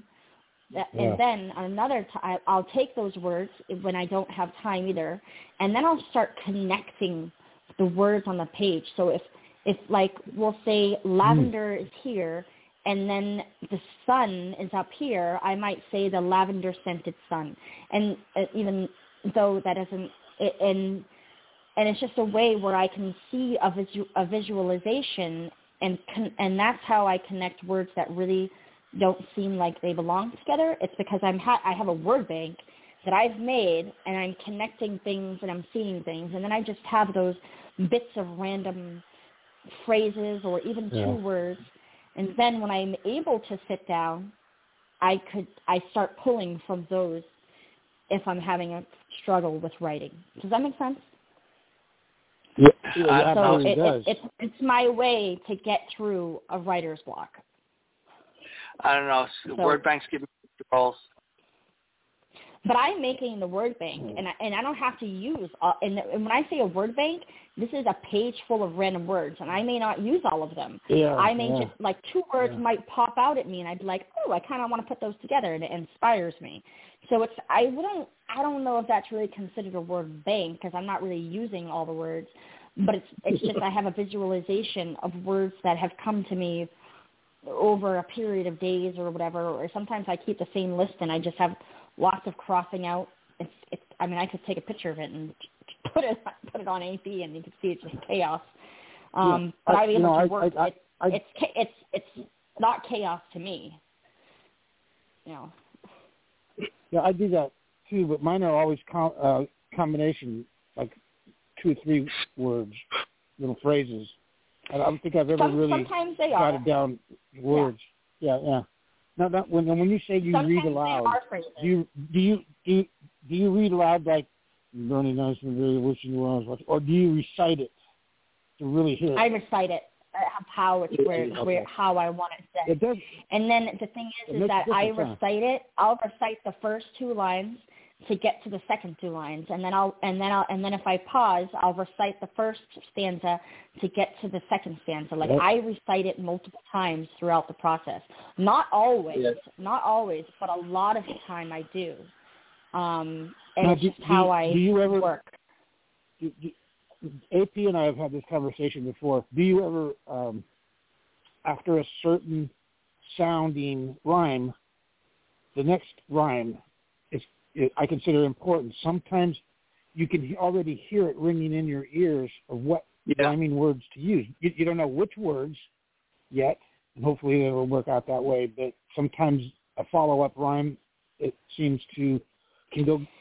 another time, I'll take those words when I don't have time either, and then I'll start connecting the words on the page. So if like, we'll say lavender is here, and then the sun is up here, I might say the lavender-scented sun. And even though that isn't, and it's just a way where I can see a visualization, and that's how I connect words that really don't seem like they belong together. It's because I have a word bank that I've made, and I'm connecting things, and I'm seeing things, and then I just have those bits of random phrases or even two words. And then when I'm able to sit down, I start pulling from those if I'm having a struggle with writing. Does that make sense? Yeah, so it does. It's my way to get through a writer's block. I don't know. Word banks give me calls. But I'm making the word bank, and I don't have to use and when I say a word bank, this is a page full of random words, and I may not use all of them. I may just, like, two words might pop out at me, and I'd be like, oh, I kind of want to put those together, and it inspires me. So I don't know if that's really considered a word bank, because I'm not really using all the words, but it's just I have a visualization of words that have come to me over a period of days or whatever, or sometimes I keep the same list, and I just have lots of crossing out. I mean, I could take a picture of it and put it on AP, and you can see it's just chaos. But I mean, it's not chaos to me. You know. Yeah, I do that too, but mine are always combination, like 2 or 3 words, little phrases. I don't think I've ever really got it down words. Yeah. Now, when you say you read aloud, do you read aloud like Bernie Nice and really wishing you well, or do you recite it to really hear it? I recite it how I want it said. It does. And then the thing is that I recite it. I'll recite the first 2 lines to get to the second 2 lines, and then if I pause, I'll recite the first stanza to get to the second stanza. Like, I recite it multiple times throughout the process. Not always, but a lot of the time I do. And now, it's just how I work. AP and I have had this conversation before. Do you ever, after a certain sounding rhyme, the next rhyme I consider important. Sometimes you can already hear it ringing in your ears of what rhyming words to use. You don't know which words yet, and hopefully it will work out that way, but sometimes a follow-up rhyme, it seems can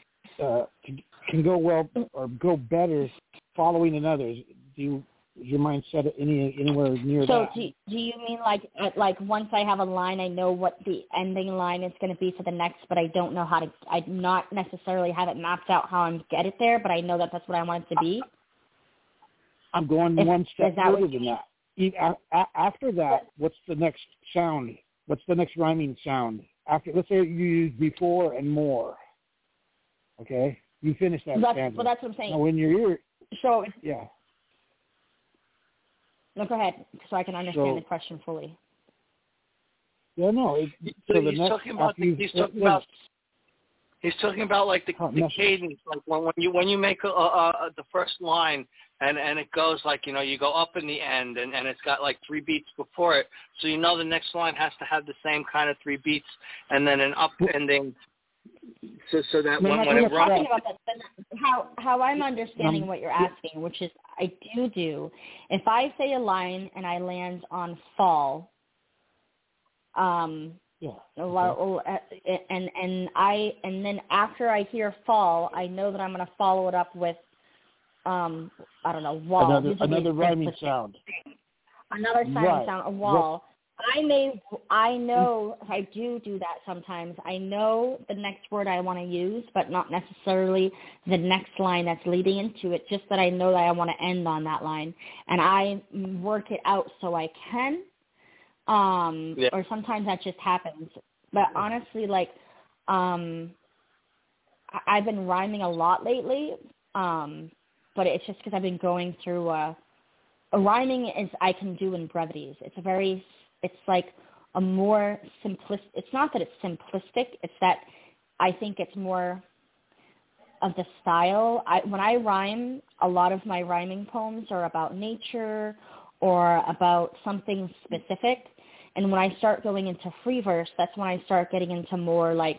go well or go better following another. Is your mind set anywhere near that? So do you mean like once I have a line, I know what the ending line is going to be for the next, but I don't know I not necessarily have it mapped out how I'm get it there, but I know that that's what I want it to be? I'm going one step further than that. After that, what's the next sound? What's the next rhyming sound? After, let's say you use before and more. Okay? You finish that stanza. Well, that's what I'm saying. Now, in your ear... So... Yeah. No, go ahead, so I can understand the question fully. Yeah, no. He's talking about like the cadence, like when you make the first line and it goes like, you go up in the end and it's got like 3 beats before it, so the next line has to have the same kind of 3 beats and then an up ending. So that when it runs. How I'm understanding what you're asking, which is I do. If I say a line and I land on fall, Yeah. Okay. And then after I hear fall, I know that I'm going to follow it up with I don't know, wall. Another rhyming sound. Another rhyming sound, a wall. I know I do that sometimes. I know the next word I want to use, but not necessarily the next line that's leading into it, just that I know that I want to end on that line. And I work it out so I can, or sometimes that just happens. But honestly, like, I've been rhyming a lot lately, but it's just because I've been going through rhyming is I can do in brevities. It's like a more simplistic. It's not that it's simplistic. It's that I think it's more of the style. When I rhyme, a lot of my rhyming poems are about nature or about something specific. And when I start going into free verse, that's when I start getting into more like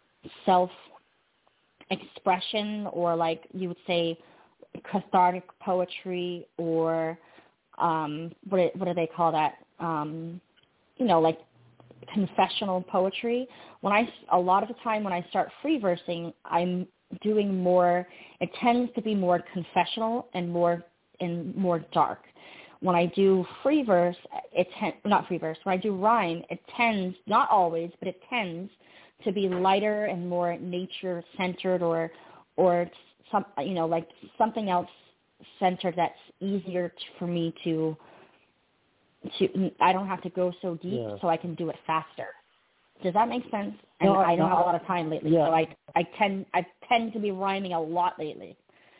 self-expression, or like you would say cathartic poetry, or what do they call that? Like confessional poetry. A lot of the time when I start free versing, I'm doing more. It tends to be more confessional and more dark. When I do free verse, not free verse. When I do rhyme, it tends, not always, but it tends to be lighter and more nature centered, or some, like something else centered that's easier for me to I don't have to go so deep, so I can do it faster. Does that make sense? And I don't have a lot of time lately, so I tend to be rhyming a lot lately.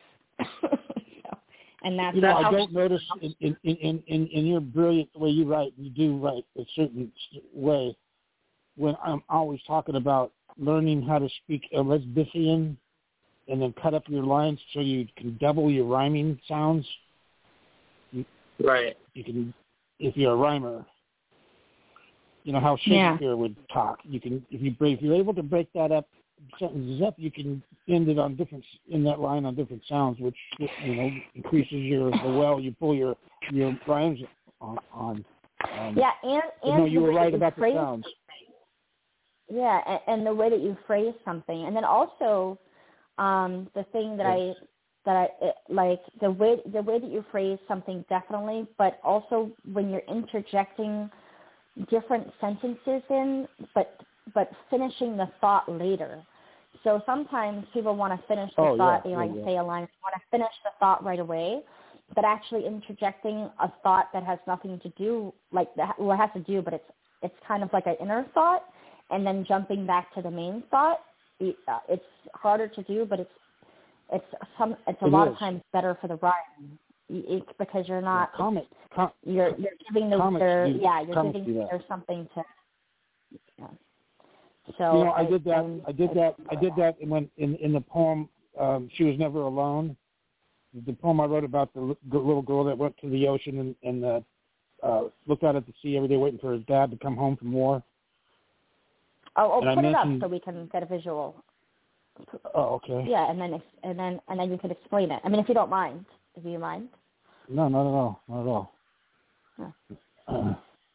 And that's I don't notice in your brilliant way you write. You do write a certain way. When I'm always talking about learning how to speak Elizabethan, and then cut up your lines so you can double your rhyming sounds. Right. You can, if you're a rhymer. You know how Shakespeare would talk. You can, if you're able to break that up, sentences up, you can end it on in that line on different sounds, which increases you pull your rhymes on. And you were right about the sounds. Yeah, and the way that you phrase something, and then also the thing that I like, the way that you phrase something, definitely, but also when you're interjecting different sentences in, but finishing the thought later. So sometimes people want to finish the thought, say a line, want to finish the thought right away, but actually interjecting a thought that has nothing to do, like that, well, it has to do, but it's kind of like an inner thought, and then jumping back to the main thought. It's harder to do, but it's a lot of times better for the rhyme. Because you're not you're giving the reader you're giving the reader something to. Yeah. So I did that when in the poem She Was Never Alone. The poem I wrote about the little girl that went to the ocean and looked out at the sea every day waiting for his dad to come home from war. Put it up so we can get a visual. Oh, okay. Yeah, and then you can explain it. I mean, if you don't mind. Do you mind? No, not at all. Not at all. Huh.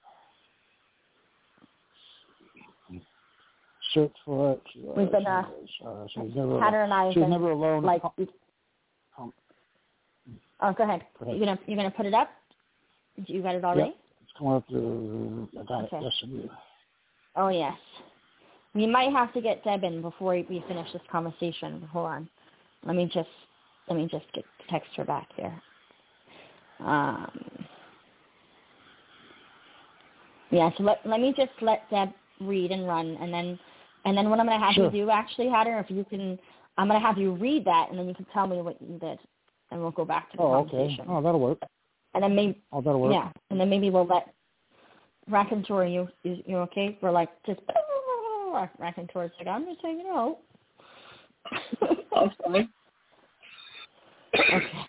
Search for it. We've been Hatter and I. She was never alone. Like, go ahead. You're gonna put it up? You got it already? Yep. It's coming up to. I got it. Yes, I do. Oh yes. We might have to get Deb in before we finish this conversation. Hold on. Let me just text her back here. So let me just let Deb read and run, and then what I'm going to have you do, actually, Hatter, if you can, I'm going to have you read that, and then you can tell me what you did, and we'll go back to the conversation. Okay. Oh, that'll work. And then maybe. Oh, that'll work. Yeah, and then maybe we'll let Raconteur, you okay? We're like just Raconteur's like, I'm just saying, I'm fine. Okay.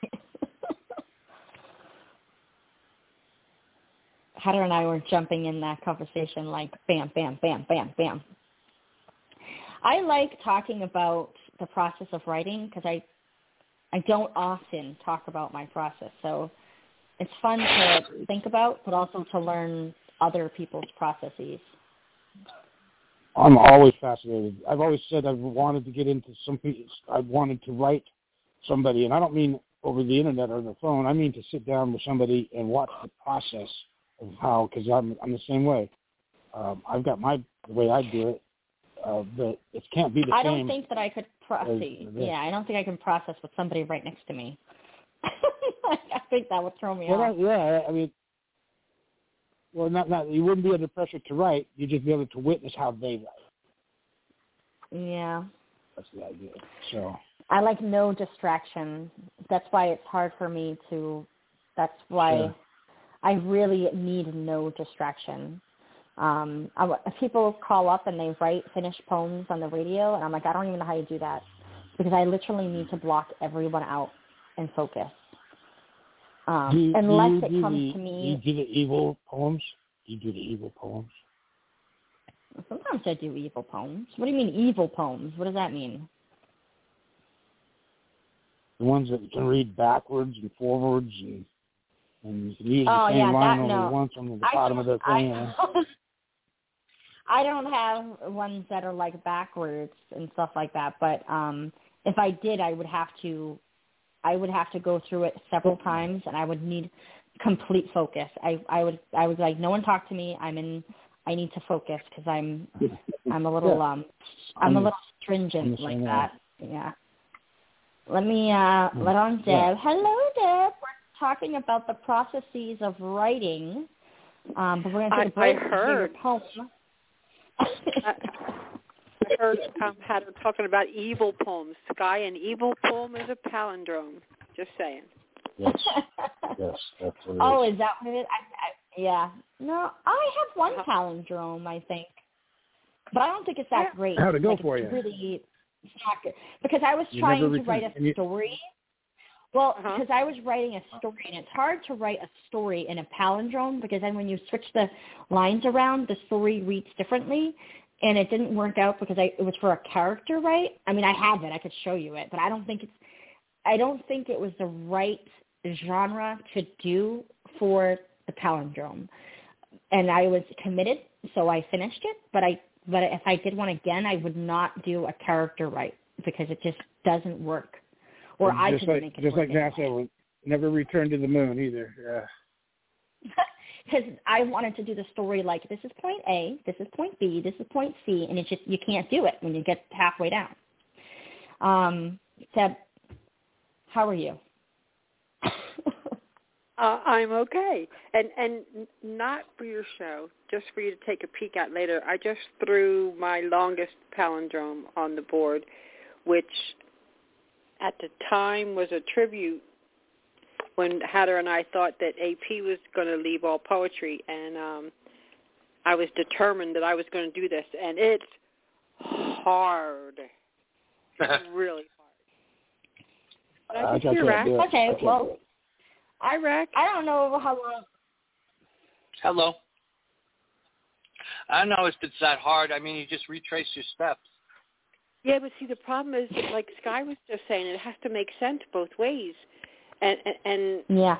Hatter and I were jumping in that conversation like bam, bam, bam, bam, bam. I like talking about the process of writing because I don't often talk about my process. So it's fun to think about, but also to learn other people's processes. I'm always fascinated. I've always said I've wanted to get into I wanted to write somebody, and I don't mean over the internet or the phone. I mean to sit down with somebody and watch the process of how, because I'm the same way. I've got the way I do it, but it can't be the same. I don't think that I could process. Yeah, I don't think I can process with somebody right next to me. I think that would throw me off. Yeah, I mean, well, not you wouldn't be under pressure to write. You'd just be able to witness how they write. Yeah. That's the idea. So I like no distraction. That's why it's hard for me to. That's why I really need no distraction. People call up and they write finished poems on the radio, and I'm like, I don't even know how you do that, because I literally need to block everyone out and focus. Unless it comes to me. Do you do the evil poems? Sometimes I do evil poems. What do you mean evil poems? What does that mean? The ones that you can read backwards and forwards, and you can use the same line over once on the bottom of the thing. I don't have ones that are like backwards and stuff like that, but if I did, I would have to go through it several times, and I would need complete focus. I would like, no one talk to me. I need to focus because I'm a little I'm a little stringent like that. Yeah. Let on Deb. Hello, Deb. We're talking about the processes of writing, but we're going to take a break. I heard. I heard Hatter talking about evil poems. Sky, an evil poem is a palindrome. Just saying. Yes, that's what it is. Oh, is that what it is? Yeah. No, I have one palindrome, I think. But I don't think it's that great. How'd it go for you? Really, it's not good. Because I was trying to write a story. Well, because I was writing a story, and it's hard to write a story in a palindrome, because then when you switch the lines around, the story reads differently, and it didn't work out because it was for a character, right? I mean, I have it. I could show you it, but I don't think it was the right genre to do for the palindrome. And I was committed, so I finished it, but if I did one again, I would not do a character right, because it just doesn't work. Or I couldn't make it just work. Just like NASA would never return to the moon either. Yeah. Because I wanted to do the story like, this is point A, this is point B, this is point C, and it's just, you can't do it when you get halfway down. Deb, how are you? I'm okay. And not for your show, just for you to take a peek at later. I just threw my longest palindrome on the board, which at the time was a tribute when Hatter and I thought that AP was going to leave all poetry, and I was determined that I was going to do this, and it's hard. It's really hard. Okay, well, hi, Rack. I don't know how long. Hello. I know it's that hard. I mean, you just retrace your steps. Yeah, but see, the problem is that, like Sky was just saying, it has to make sense both ways. And yeah.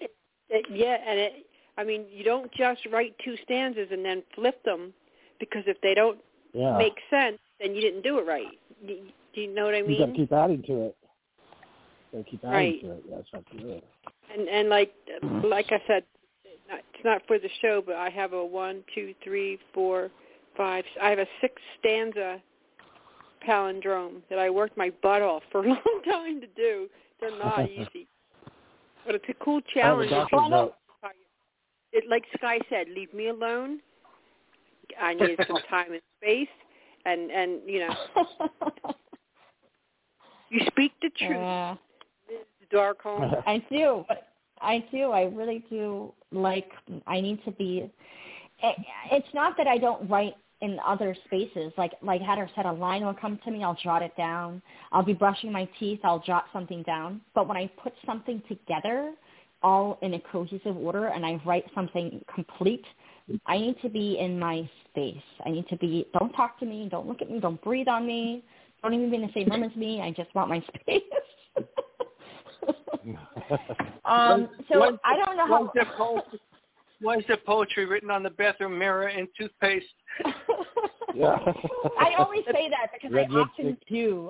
I mean, you don't just write two stanzas and then flip them, because if they don't make sense, then you didn't do it right. Do you know what I mean? You got to keep adding to it. Right. That's not good. And like I said, it's not for the show, but I have a 1, 2, 3, 4, 5. I have a 6 stanza palindrome that I worked my butt off for a long time to do. They're not easy, but it's a cool challenge. Like Sky said, leave me alone. I needed some time and space, and you know, you speak the truth. Darkholme. I do. I really do. Like, I need to be. It's not that I don't write in other spaces. Like Hatter said, a line will come to me, I'll jot it down. I'll be brushing my teeth, I'll jot something down. But when I put something together, all in a cohesive order, and I write something complete, I need to be in my space. I need to be, don't talk to me, don't look at me, don't breathe on me, don't even be in the same room as me. I just want my space. So I don't know how... Why is there poetry written on the bathroom mirror in toothpaste? Yeah. I always say that because I often do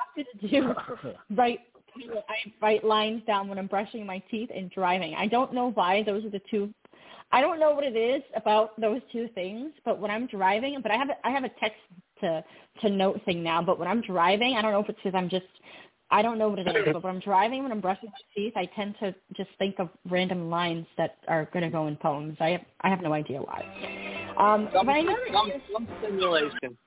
write lines down when I'm brushing my teeth and driving. I don't know why those are the two. I don't know what it is about those two things, but when I'm driving, but I have a text to note thing now, but when I'm driving, I don't know if it's because I don't know what it is, but when I'm driving, when I'm brushing my teeth, I tend to just think of random lines that are going to go in poems. I have no idea why. Some stimulation.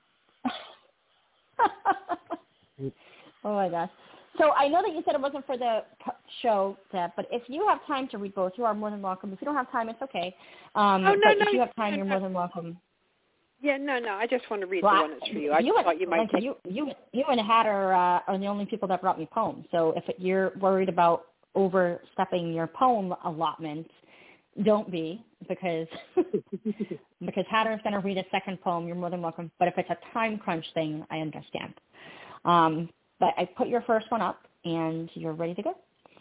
Oh my gosh. So I know that you said it wasn't for the show, Deb, but if you have time to read both, you are more than welcome. If you don't have time, it's okay. If you have time, you're more than welcome. Yeah, no. I just want to read the one that's for you. I thought you might take... You and Hatter are the only people that brought me poems. So if you're worried about overstepping your poem allotment, don't be, because Hatter's going to read a second poem. You're more than welcome. But if it's a time crunch thing, I understand. But I put your first one up, and you're ready to go.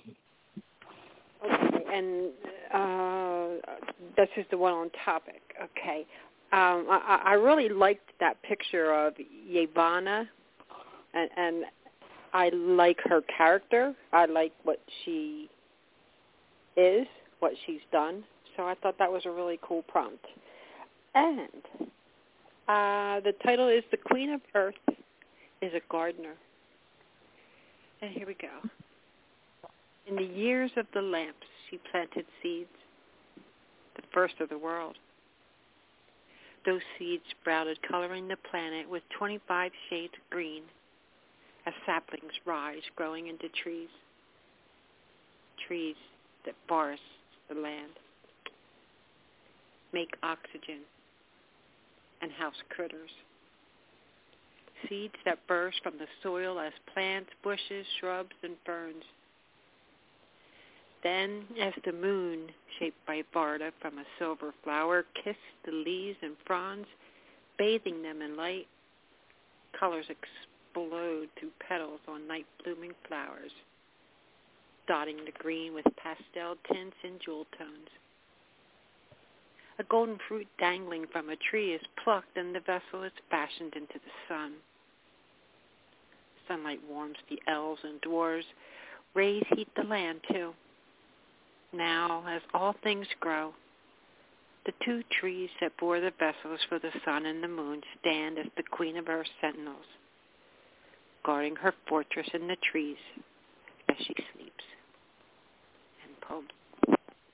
Okay, and this is the one on topic. Okay. I really liked that picture of Yavanna, and I like her character. I like what she is, what she's done. So I thought that was a really cool prompt. And the title is The Queen of Earth is a Gardener. And here we go. In the years of the lamps, she planted seeds, the first of the world. Those seeds sprouted, coloring the planet with 25 shades of green as saplings rise, growing into trees that forest the land, make oxygen, and house critters. Seeds that burst from the soil as plants, bushes, shrubs, and ferns. Then, as the moon, shaped by Varda from a silver flower, kissed the leaves and fronds, bathing them in light, colors explode through petals on night-blooming flowers, dotting the green with pastel tints and jewel tones. A golden fruit dangling from a tree is plucked, and the vessel is fashioned into the sun. Sunlight warms the elves and dwarves. Rays heat the land, too. Now, as all things grow, the two trees that bore the vessels for the sun and the moon stand as the Queen of Earth's sentinels, guarding her fortress in the trees as she sleeps. End poem.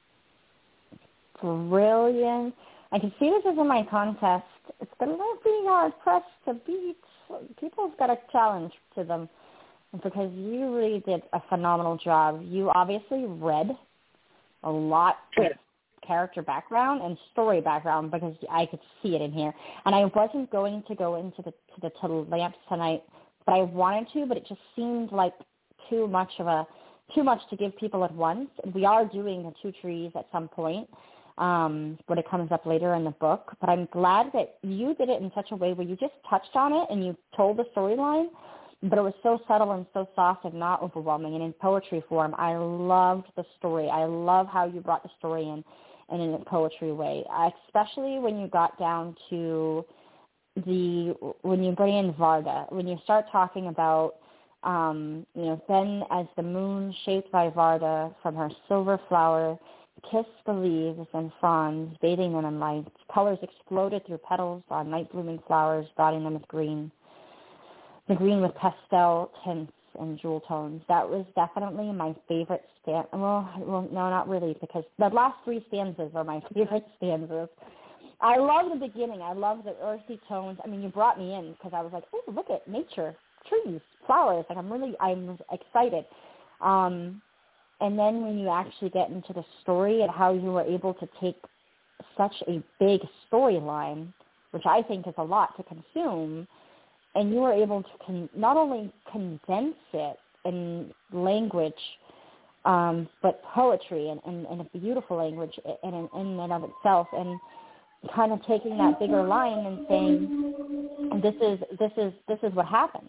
Brilliant. I can see this is in my contest. It's been really hard pressed to beat. People's got a challenge to them because you really did a phenomenal job. You obviously read a lot of character background and story background because I could see it in here. And I wasn't going to go into the lamps tonight, but I wanted to, but it just seemed like too much to give people at once. We are doing the two trees at some point, but it comes up later in the book. But I'm glad that you did it in such a way where you just touched on it and you told the storyline, but it was so subtle and so soft and not overwhelming. And in poetry form, I loved the story. I love how you brought the story in a poetry way, especially when you got down to when you bring in Varda, when you start talking about, then as the moon shaped by Varda from her silver flower, kissed the leaves and fronds, bathing them in light, colors exploded through petals on night-blooming flowers, dotting them with green. The green with pastel tints and jewel tones. That was definitely my favorite stanza. Well, no, not really, because the last three stanzas are my favorite stanzas. I love the beginning. I love the earthy tones. I mean, you brought me in because I was like, oh, look at nature, trees, flowers. Like, I'm excited. And then when you actually get into the story and how you were able to take such a big storyline, which I think is a lot to consume, and you were able to not only condense it in language, but poetry and a beautiful language in and of itself, and kind of taking that bigger line and saying, this is what happened.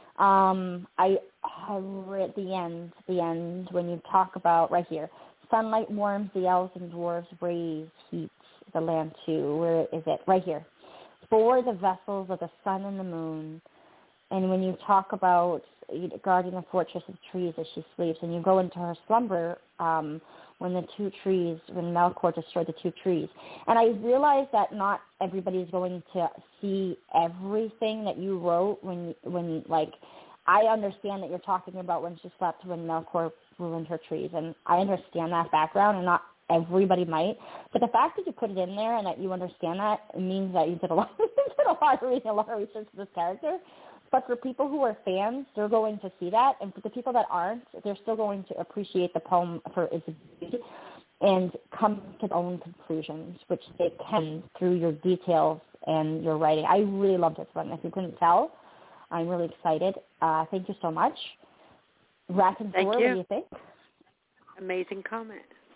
I read the end when you talk about right here, sunlight warms the elves and dwarves, rays heats the land too. Where is it? Right here. for the vessels of the sun and the moon. And when you talk about guarding the fortress of trees as she sleeps, and you go into her slumber when Melkor destroyed the 2 trees. And I realize that not everybody's going to see everything that you wrote when like, I understand that you're talking about when she slept when Melkor ruined her trees, and I understand that background, and not everybody might. But the fact that you put it in there and that you understand that, it means that you did a lot of reading, a lot of research for this character. But for people who are fans, they're going to see that. And for the people that aren't, they're still going to appreciate the poem for its beauty and come to their own conclusions, which they can through your details and your writing. I really loved it, If you couldn't tell, I'm really excited. Thank you so much. Rat and Thor, what do you think? Amazing comment.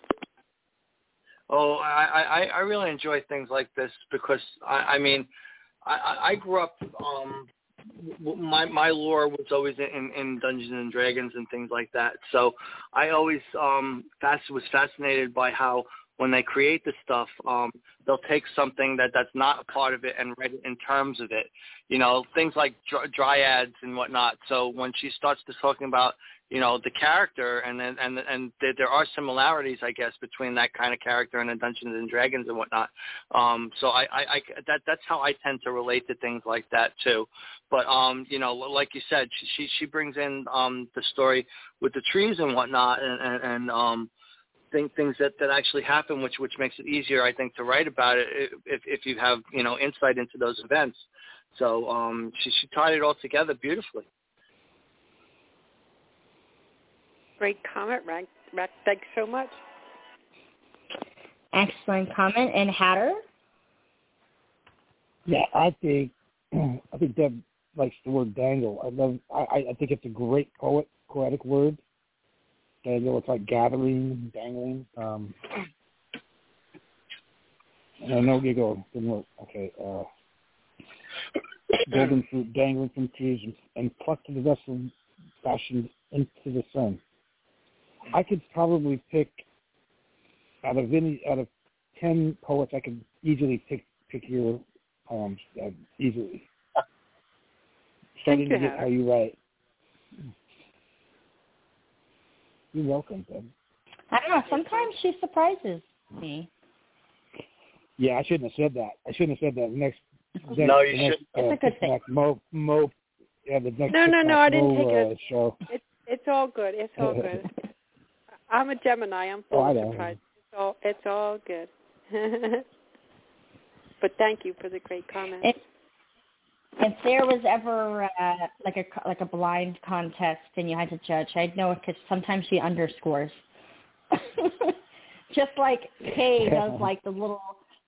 Oh, I really enjoy things like this because, I grew up, my lore was always in Dungeons and Dragons and things like that. So I always was fascinated by how when they create this stuff, they'll take something that's not a part of it and write it in terms of it. Things like dryads and whatnot. So when she starts to talking about, the character and there are similarities, I guess, between that kind of character and the Dungeons and Dragons and whatnot. So that's how I tend to relate to things like that too. But like you said, she brings in the story with the trees and whatnot and things that actually happen, which makes it easier, I think, to write about it if you have insight into those events. So she tied it all together beautifully. Great comment, Rex. Thanks so much. Excellent comment. And Hatter? Yeah, I think Deb likes the word dangle. I think it's a great poetic word. Dangle, it's like gathering, dangling. And I know giggle didn't work. Okay. Golden fruit dangling from trees and plucked to the vessel fashioned into the sun. I could probably pick out of 10 poets. I could easily pick your poems easily. Starting to get how you write. You're welcome, Ben. I don't know. Sometimes she surprises me. Yeah, I shouldn't have said that. Next, no, you shouldn't. It's a good thing. Mo. Yeah, the next. No, I didn't take it. Show. It's all good. It's all good. I'm a Gemini. I'm full of surprise. It's all good. But thank you for the great comment. If there was ever like a blind contest and you had to judge, I'd know it because sometimes she underscores. Just like Kay does, like the little.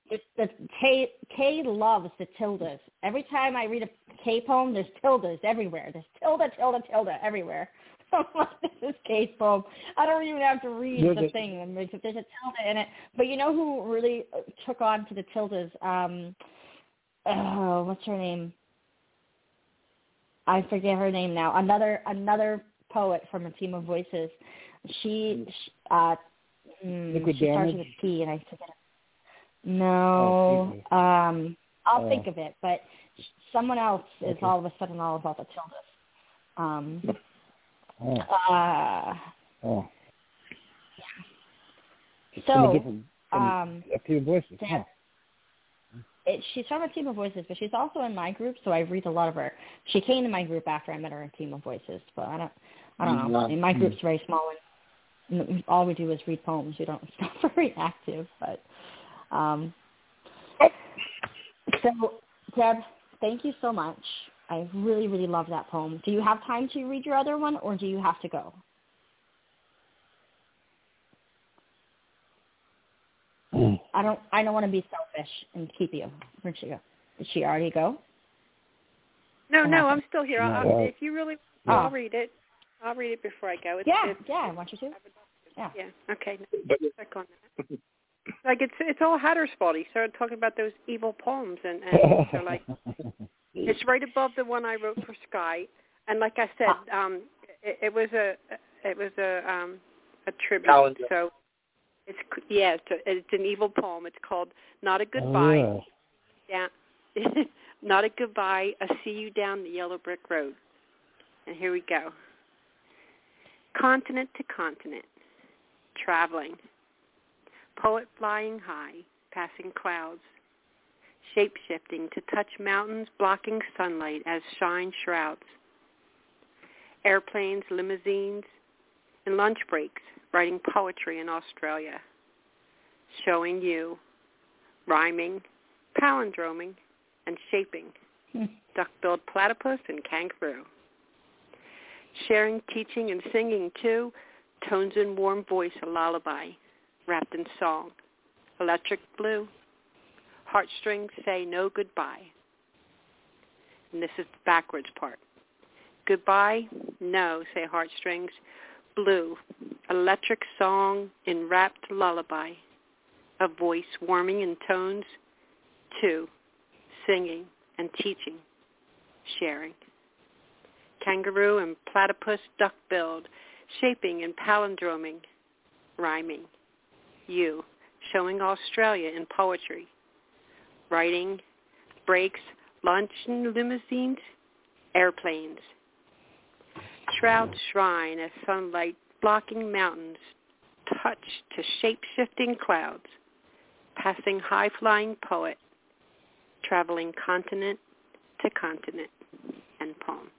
Kay loves the tildes. Every time I read a Kay poem, there's tildes everywhere. There's tilde everywhere. This is Kay's poem. I don't even have to read the thing. There's a tilde in it. But you know who really took on to the tildes? What's her name? I forget her name now. Another poet from A Team of Voices. She starts with P, and I forget it. No, I'll think of it. But someone else is all of a sudden all about the tildes. So, A Team of Voices. She's from A Team of Voices, but she's also in my group, so I read a lot of her. She came to my group after I met her in Team of Voices, but I don't know. I mean, my group's very small, and all we do is read poems. We don't. It's not very active, but. So, Deb, thank you so much. I really, really love that poem. Do you have time to read your other one, or do you have to go? I don't want to be selfish and keep you. Where'd she go? Did she already go? No, I'm still here. If you really, I'll read it. I'll read it before I go. I want you to. Yeah. Okay. Check on that. Like it's all Hatter's fault. He started talking about those evil poems, and so like it's right above the one I wrote for Sky. And like I said, it was a tribute. Calendar. So it's an evil poem. It's called Not a Goodbye. Oh, yeah. Not a goodbye, a see you down the yellow brick road. And here we go. Continent to continent, traveling. Poet flying high, passing clouds. Shape-shifting to touch mountains, blocking sunlight as shine shrouds. Airplanes, limousines, and lunch breaks, writing poetry in Australia. Showing you, rhyming, palindroming, and shaping. Duck-billed platypus and kangaroo. Sharing, teaching, and singing too, tones in warm voice, a lullaby, wrapped in song. Electric blue, heartstrings say no goodbye. And this is the backwards part. Goodbye, no, say heartstrings. Blue, electric song in wrapped lullaby. A voice warming in tones, two, singing and teaching, sharing. Kangaroo and platypus duck-billed, shaping and palindroming, rhyming. You, showing Australia in poetry. Writing, breaks, lunch and limousines, airplanes. Shroud shrine as sunlight blocking mountains, touch to shape-shifting clouds. Passing high-flying poet, traveling continent to continent, and poem.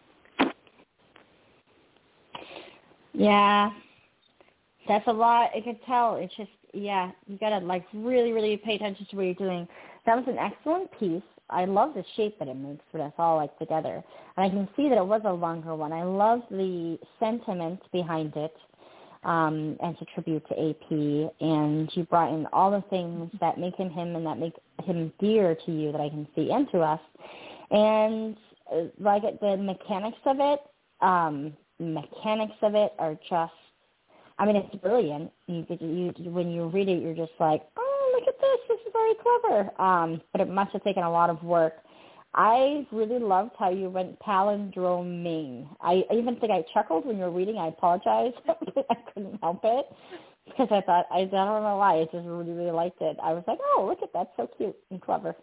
Yeah, that's a lot. I could tell. It's just, yeah, you got to, like, really, really pay attention to what you're doing. That was an excellent piece. I love the shape that it makes when it's all, like, together. And I can see that it was a longer one. I love the sentiment behind it. As a tribute to AP, and you brought in all the things that make him him and that make him dear to you that I can see and to us. And like the mechanics of it are just, I mean, it's brilliant. You when you read it, you're just like, oh, look at this. This is very clever. But it must have taken a lot of work. I really loved how you went palindroming. I even think I chuckled when you were reading. I apologize. I couldn't help it because I thought, I don't know why. I just really, really liked it. I was like, oh, look at that. So cute and clever.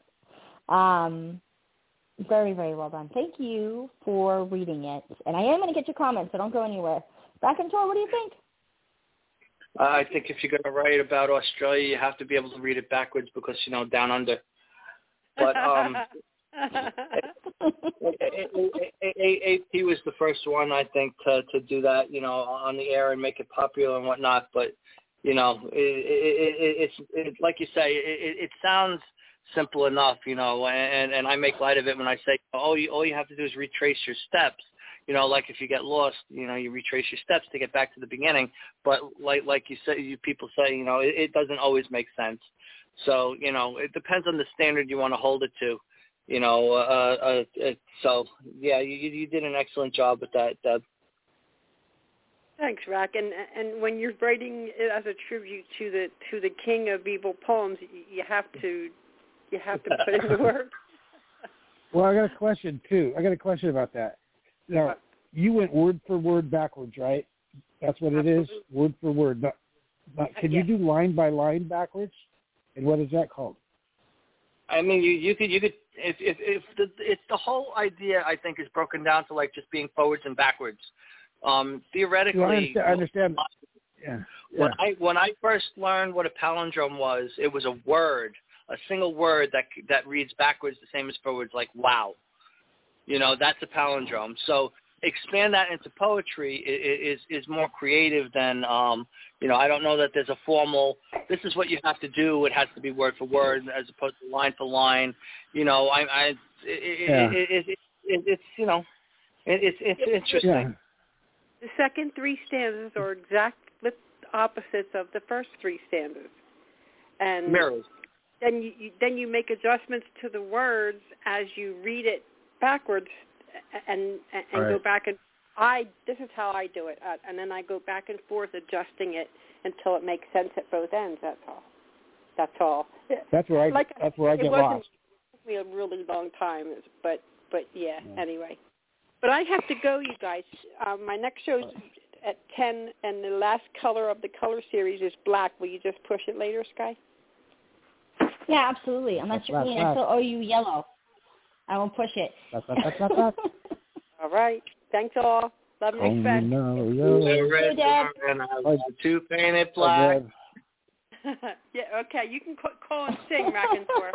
Very, very well done. Thank you for reading it. And I am going to get your comments, so don't go anywhere. Back and Tor, what do you think? I think if you're going to write about Australia, you have to be able to read it backwards because, down under. But AP was the first one, I think, to do that, on the air and make it popular and whatnot. But, it's like you say, it sounds simple enough, and I make light of it when I say, all you have to do is retrace your steps. Like if you get lost, you retrace your steps to get back to the beginning. But like you say, people say, it doesn't always make sense. So, it depends on the standard you want to hold it to. So yeah, you did an excellent job with that, Deb. Thanks, Rack. And when you're writing it as a tribute to the king of evil poems, you have to put in the work. Well, I got a question too. I got a question about that. Now, you went word for word backwards, right? That's what it is, word for word. Can you do line by line backwards? And what is that called? I mean, you could if the whole idea, I think, is broken down to like just being forwards and backwards. Theoretically, I understand. Yeah. When I first learned what a palindrome was, it was a word, a single word that reads backwards the same as forwards, like wow. That's a palindrome. So expand that into poetry is more creative than I don't know that there's a formal, this is what you have to do, it has to be word for word as opposed to line for line. It's interesting. Yeah. The second three stanzas are exact opposites of the first three stanzas. And mirrors. Then you make adjustments to the words as you read it backwards and right. Go back and this is how I do it, and then I go back and forth adjusting it until it makes sense at both ends. That's all. That's where I get lost. It took me a really long time, but yeah. Anyway, but I have to go, you guys. My next show's at 10, and the last color of the color series is black. Will you just push it later, Sky? Yeah, absolutely. Unless I still owe you yellow. I won't push it. All right. Thanks all. Love and respect. Red and two painted black. Yeah, okay. You can call and sing, Rackensworth.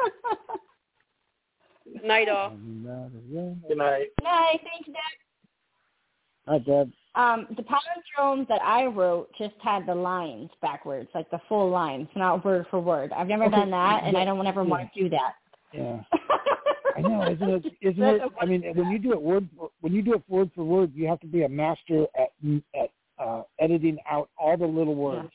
Night all. Good night. Night. Thanks, Dad. Hi, Dad. The palindrome that I wrote just had the lines backwards, like the full lines, not word for word. I've never done that, and I don't ever want to do that. Yeah. I know, isn't it? I mean, when you do it word for word, you have to be a master at editing out all the little words.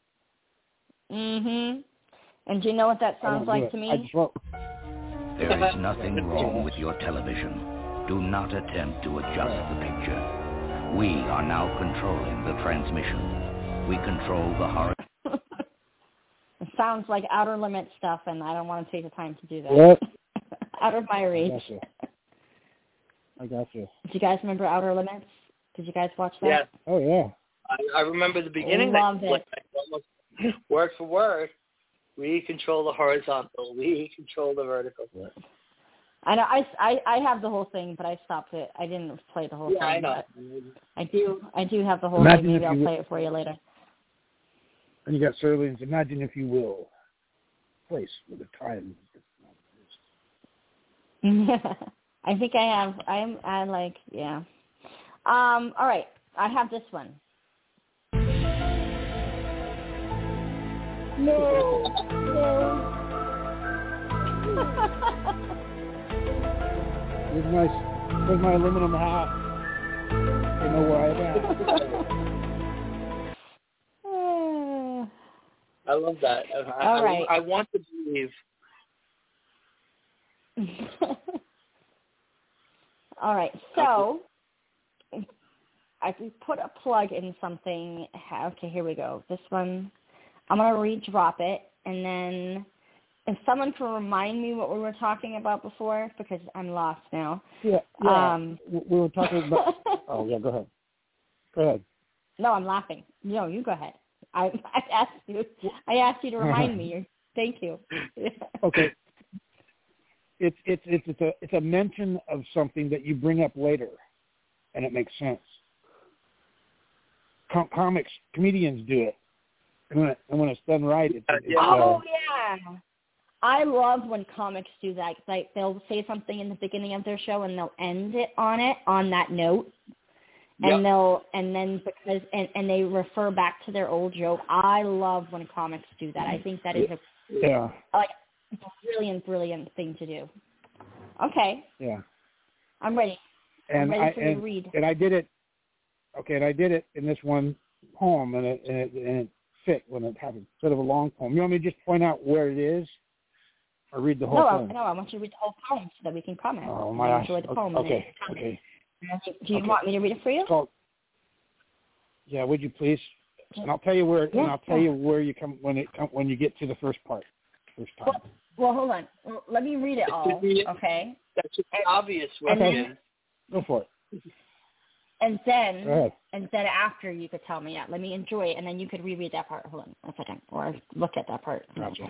Mhm. And do you know what that sounds like to me? I just wrote. There is nothing wrong with your television. Do not attempt to adjust the picture. We are now controlling the transmission. We control the horizon. It sounds like Outer Limits stuff, and I don't want to take the time to do that. What? Out of my reach. I got you. Do you guys remember Outer Limits? Did you guys watch that? Yeah. Oh, yeah. I remember the beginning. Loved it. Word for word. We control the horizontal. We control the vertical. I know. I have the whole thing, but I stopped it. I didn't play the whole thing. Yeah, I know. I do have the whole Imagine thing. Maybe if I'll you play it for you later. And you got Sirloins. Imagine, if you will, place with a time. I think I have. I like, yeah. All right. I have this one. No. With my aluminum hat. You know where I'm at. I love that. All right. I want to believe. All right. So I put a plug in something. Okay, here we go. This one, I'm going to re-drop it, and then if someone can remind me what we were talking about before, because I'm lost now. Yeah. We were talking about... Oh, yeah, go ahead. Go ahead. No, I'm laughing. No, you go ahead. I asked you to remind me. Thank you. Okay. It's a mention of something that you bring up later, and it makes sense. Comedians do it, and when it's done right, it's yeah. I love when comics do that. Like, they'll say something in the beginning of their show, and they'll end it on that note. And and they refer back to their old joke. I love when comics do that. I think that is a brilliant thing to do. Okay. Yeah. I'm ready. I'm ready for you to read. And I did it. Okay, and I did it in this one poem, and it fit when it happened. Sort of a long poem. You want me to just point out where it is, or read the whole poem? No, I want you to read the whole poem so that we can comment. Oh my gosh. Enjoy the poem. Okay. Do you want me to read it for you? Yeah, would you please? And I'll tell you where. Yeah, and I'll tell you where you come when you get to the first part. First time. Well, hold on. Well, let me read it all. Okay. That should be obvious. Go for it. And then after you could tell me, let me enjoy it, and then you could reread that part. Hold on a second, or look at that part. Gotcha.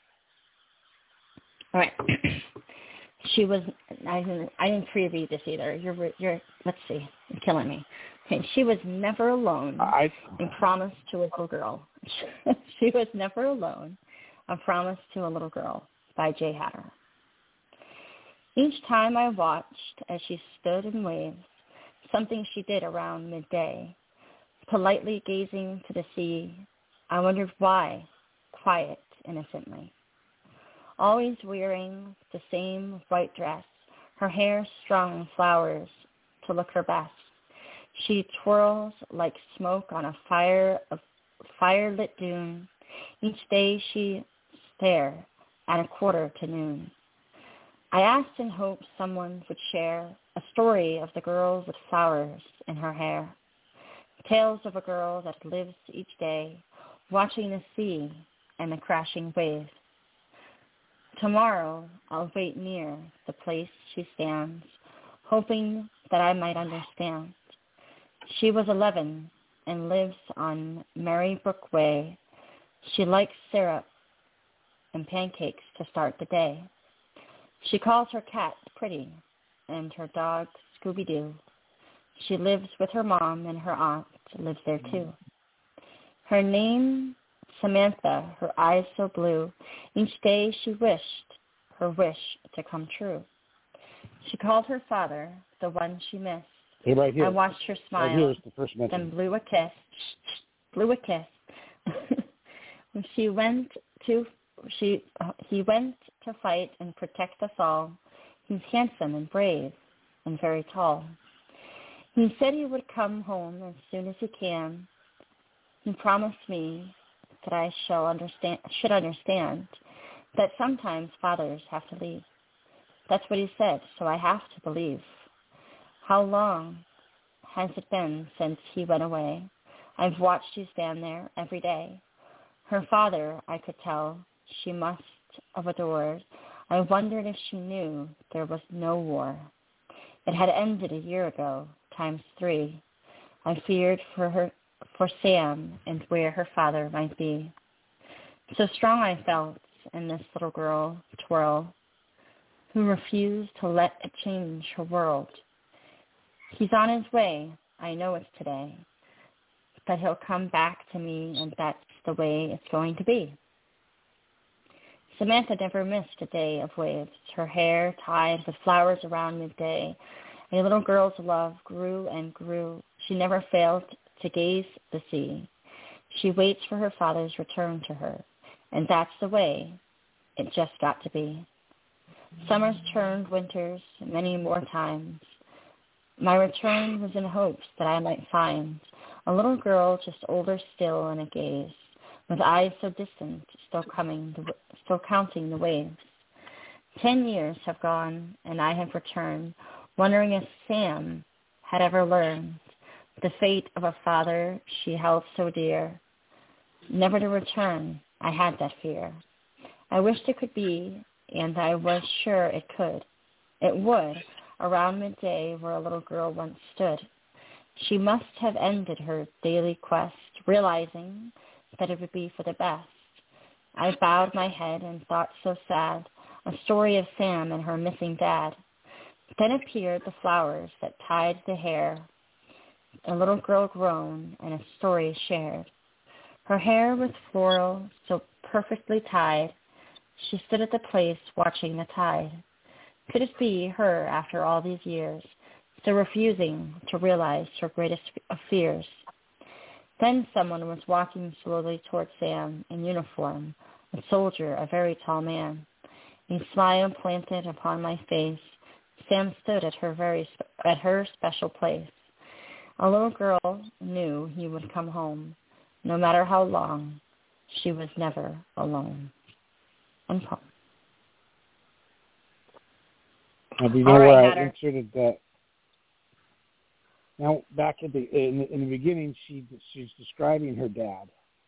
All right. She was. I didn't pre-read this either. You're. Let's see. You're killing me. Okay. She was never alone. And promised to a little girl. She was never alone. A Promise to a Little Girl by Jay Hatter. Each time I watched as she stood and waved, something she did around midday, politely gazing to the sea, I wondered why, quiet innocently. Always wearing the same white dress, her hair strung in flowers to look her best. She twirls like smoke on a fire-lit dune. Each day she stared at 1:45 I asked in hopes someone would share a story of the girl with flowers in her hair. Tales of a girl that lives each day, watching the sea and the crashing waves. Tomorrow I'll wait near the place she stands, hoping that I might understand. She was 11 and lives on Marybrook Way. She likes syrup and pancakes to start the day. She calls her cat Pretty and her dog Scooby-Doo. She lives with her mom, and her aunt lives there too. Her name, Samantha, her eyes so blue. Each day she wished her wish to come true. She called her father, the one she missed. Hey, right here. I watched her smile, right here is the first mention. then blew a kiss. He went to fight and protect us all. He's handsome and brave and very tall. He said he would come home as soon as he can. He promised me that I should understand that sometimes fathers have to leave. That's what he said, so I have to believe. How long has it been since he went away? I've watched you stand there every day. Her father, I could tell, she must have adored. I wondered if she knew there was no war. It had ended a year ago, ×3. I feared for Sam and where her father might be. So strong I felt in this little girl, Twirl, who refused to let it change her world. He's on his way, I know it's today, but he'll come back to me, and that's the way it's going to be. Samantha never missed a day of waves, her hair tied with flowers around midday. A little girl's love grew and grew. She never failed to gaze the sea. She waits for her father's return to her, and that's the way it just got to be. Summers turned winters many more times. My return was in hopes that I might find a little girl just older still in a gaze, with eyes so distant, still counting the waves. 10 years have gone, and I have returned, wondering if Sam had ever learned the fate of a father she held so dear. Never to return, I had that fear. I wished it could be, and I was sure it could. It would, around midday where a little girl once stood. She must have ended her daily quest, realizing that it would be for the best. I bowed my head and thought so sad, a story of Sam and her missing dad. Then appeared the flowers that tied the hair, a little girl grown and a story shared. Her hair was floral, so perfectly tied. She stood at the place watching the tide. Could it be her after all these years, still refusing to realize her greatest of fears? Then someone was walking slowly toward Sam in uniform, a soldier, a very tall man. A smile planted upon my face. Sam stood at her special place. A little girl knew he would come home. No matter how long, she was never alone. And poem. Now, do you know where I inserted that? Now, back in the beginning, she's describing her dad.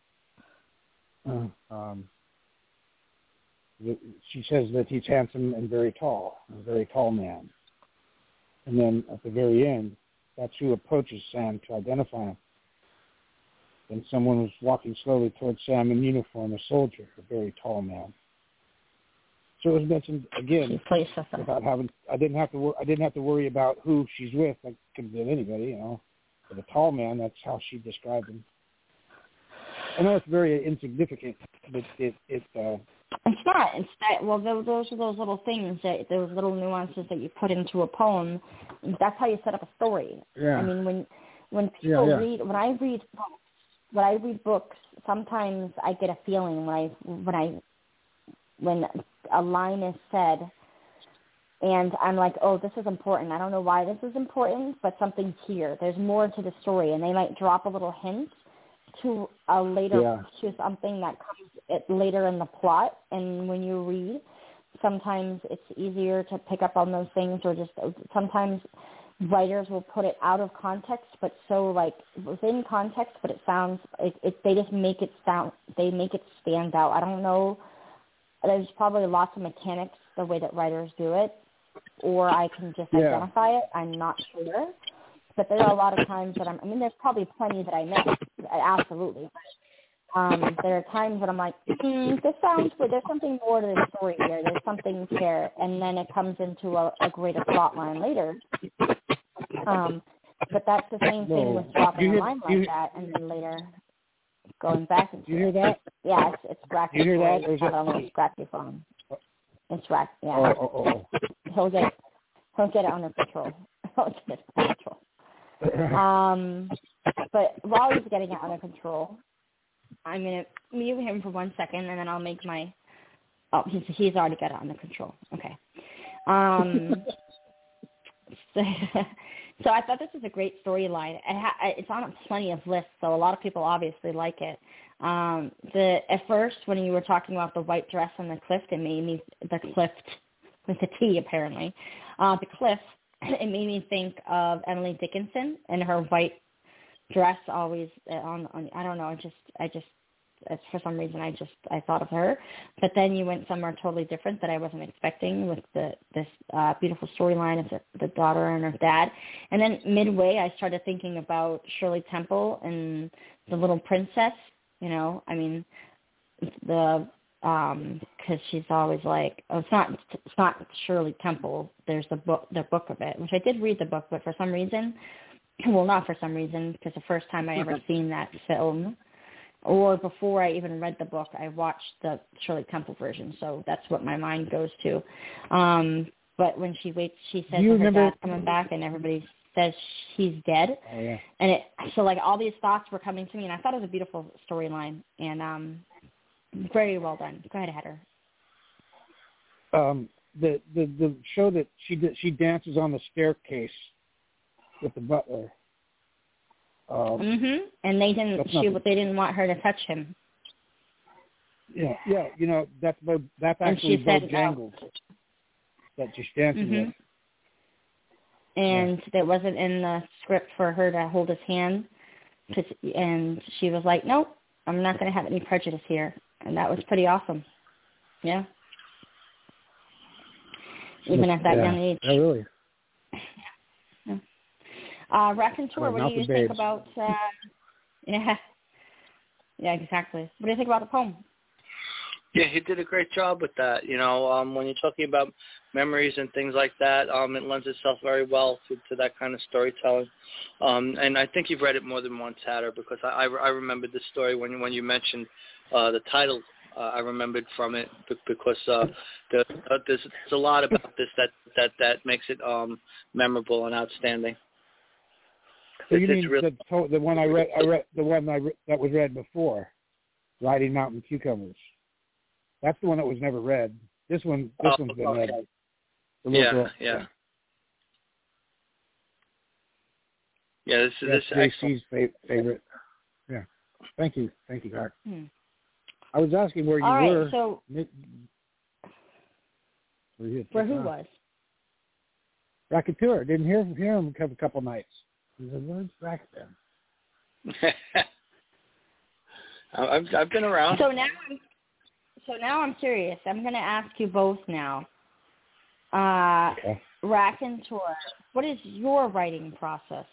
She says that he's handsome and very tall, a very tall man. And then at the very end, that's who approaches Sam to identify him. And someone was walking slowly towards Sam in uniform, a soldier, a very tall man. So it was mentioned again without having. I didn't have to worry about who she's with. I could have been anybody, you know. But a tall man, that's how she described him. I know it's very insignificant, but it's not. It's that. Well, those are those little things those little nuances that you put into a poem. That's how you set up a story. Yeah. I mean, when people read, when I read books, sometimes I get a feeling when a line is said, and I'm like, oh, this is important. I don't know why this is important, but something's here. There's more to the story, and they might drop a little hint to to something that comes later in the plot. And when you read, sometimes it's easier to pick up on those things, or just sometimes writers will put it out of context, but so like within context, but it sounds they just make it stand out. I don't know. There's probably lots of mechanics the way that writers do it, or I can just identify it. I'm not sure. But there are a lot of times that there's probably plenty that I missed, absolutely. there are times that I'm like, this sounds good. There's something more to the story here. There's something here. And then it comes into a greater plot line later. But that's the same thing with dropping a line like that and then later going back into You hear that? Yeah, it's Racky. You hear that? Or is not on his Racky phone. It's Racky, yeah. Oh. He'll get it under control. He'll get it under control. But while he's getting it under control, I'm going to mute him for 1 second, and then I'll make my... Oh, he's already got it under control. Okay. So I thought this was a great storyline. It's on plenty of lists, so a lot of people obviously like it. At first, when you were talking about the white dress and the cliff, it made me... The cliff, with a T, apparently. The cliff, it made me think of Emily Dickinson and her white dress always on I don't know, I just for some reason I thought of her. But then you went somewhere totally different that I wasn't expecting with this beautiful storyline of the daughter and her dad. And then midway I started thinking about Shirley Temple and the little princess, you know. I mean, the because she's always like, oh, it's not Shirley Temple. There's the book of it, which I did read the book, but for some reason, well, not for some reason, because the first time I ever seen that film, or before I even read the book, I watched the Shirley Temple version. So that's what my mind goes to. But when she waits, she says her dad's coming back, and everybody says he's dead. Oh, yeah. And so like all these thoughts were coming to me, and I thought it was a beautiful storyline, and very well done. Go ahead, Heather. The show that she dances on the staircase with the butler. And they didn't want her to touch him. Yeah. You know, that's actually Bojangles that she's dancing with. And that wasn't in the script for her to hold his hand, and she was like, "Nope, I'm not going to have any prejudice here," and that was pretty awesome. Yeah. Even at that young age. Oh, really? Raconteur, what do you think about... Yeah, exactly. What do you think about the poem? Yeah, he did a great job with that. You know, when you're talking about memories and things like that, it lends itself very well to that kind of storytelling. And I think you've read it more than once, Hatter, because I remembered this story when you mentioned the title. I remembered from it because there's a lot about this that makes it memorable and outstanding. So you mean the one I read that was read before, Riding Mountain Cucumbers. That's the one that was never read. This one's been read. Yeah. This is JC's favorite. Yeah. Thank you, Doc. I was asking where you were. So where who was? Raconteur. Didn't hear him a couple nights. He said, "Where's Raconteur?" I've been around. So now I'm curious. I'm going to ask you both now. Okay. Raconteur, what is your writing process?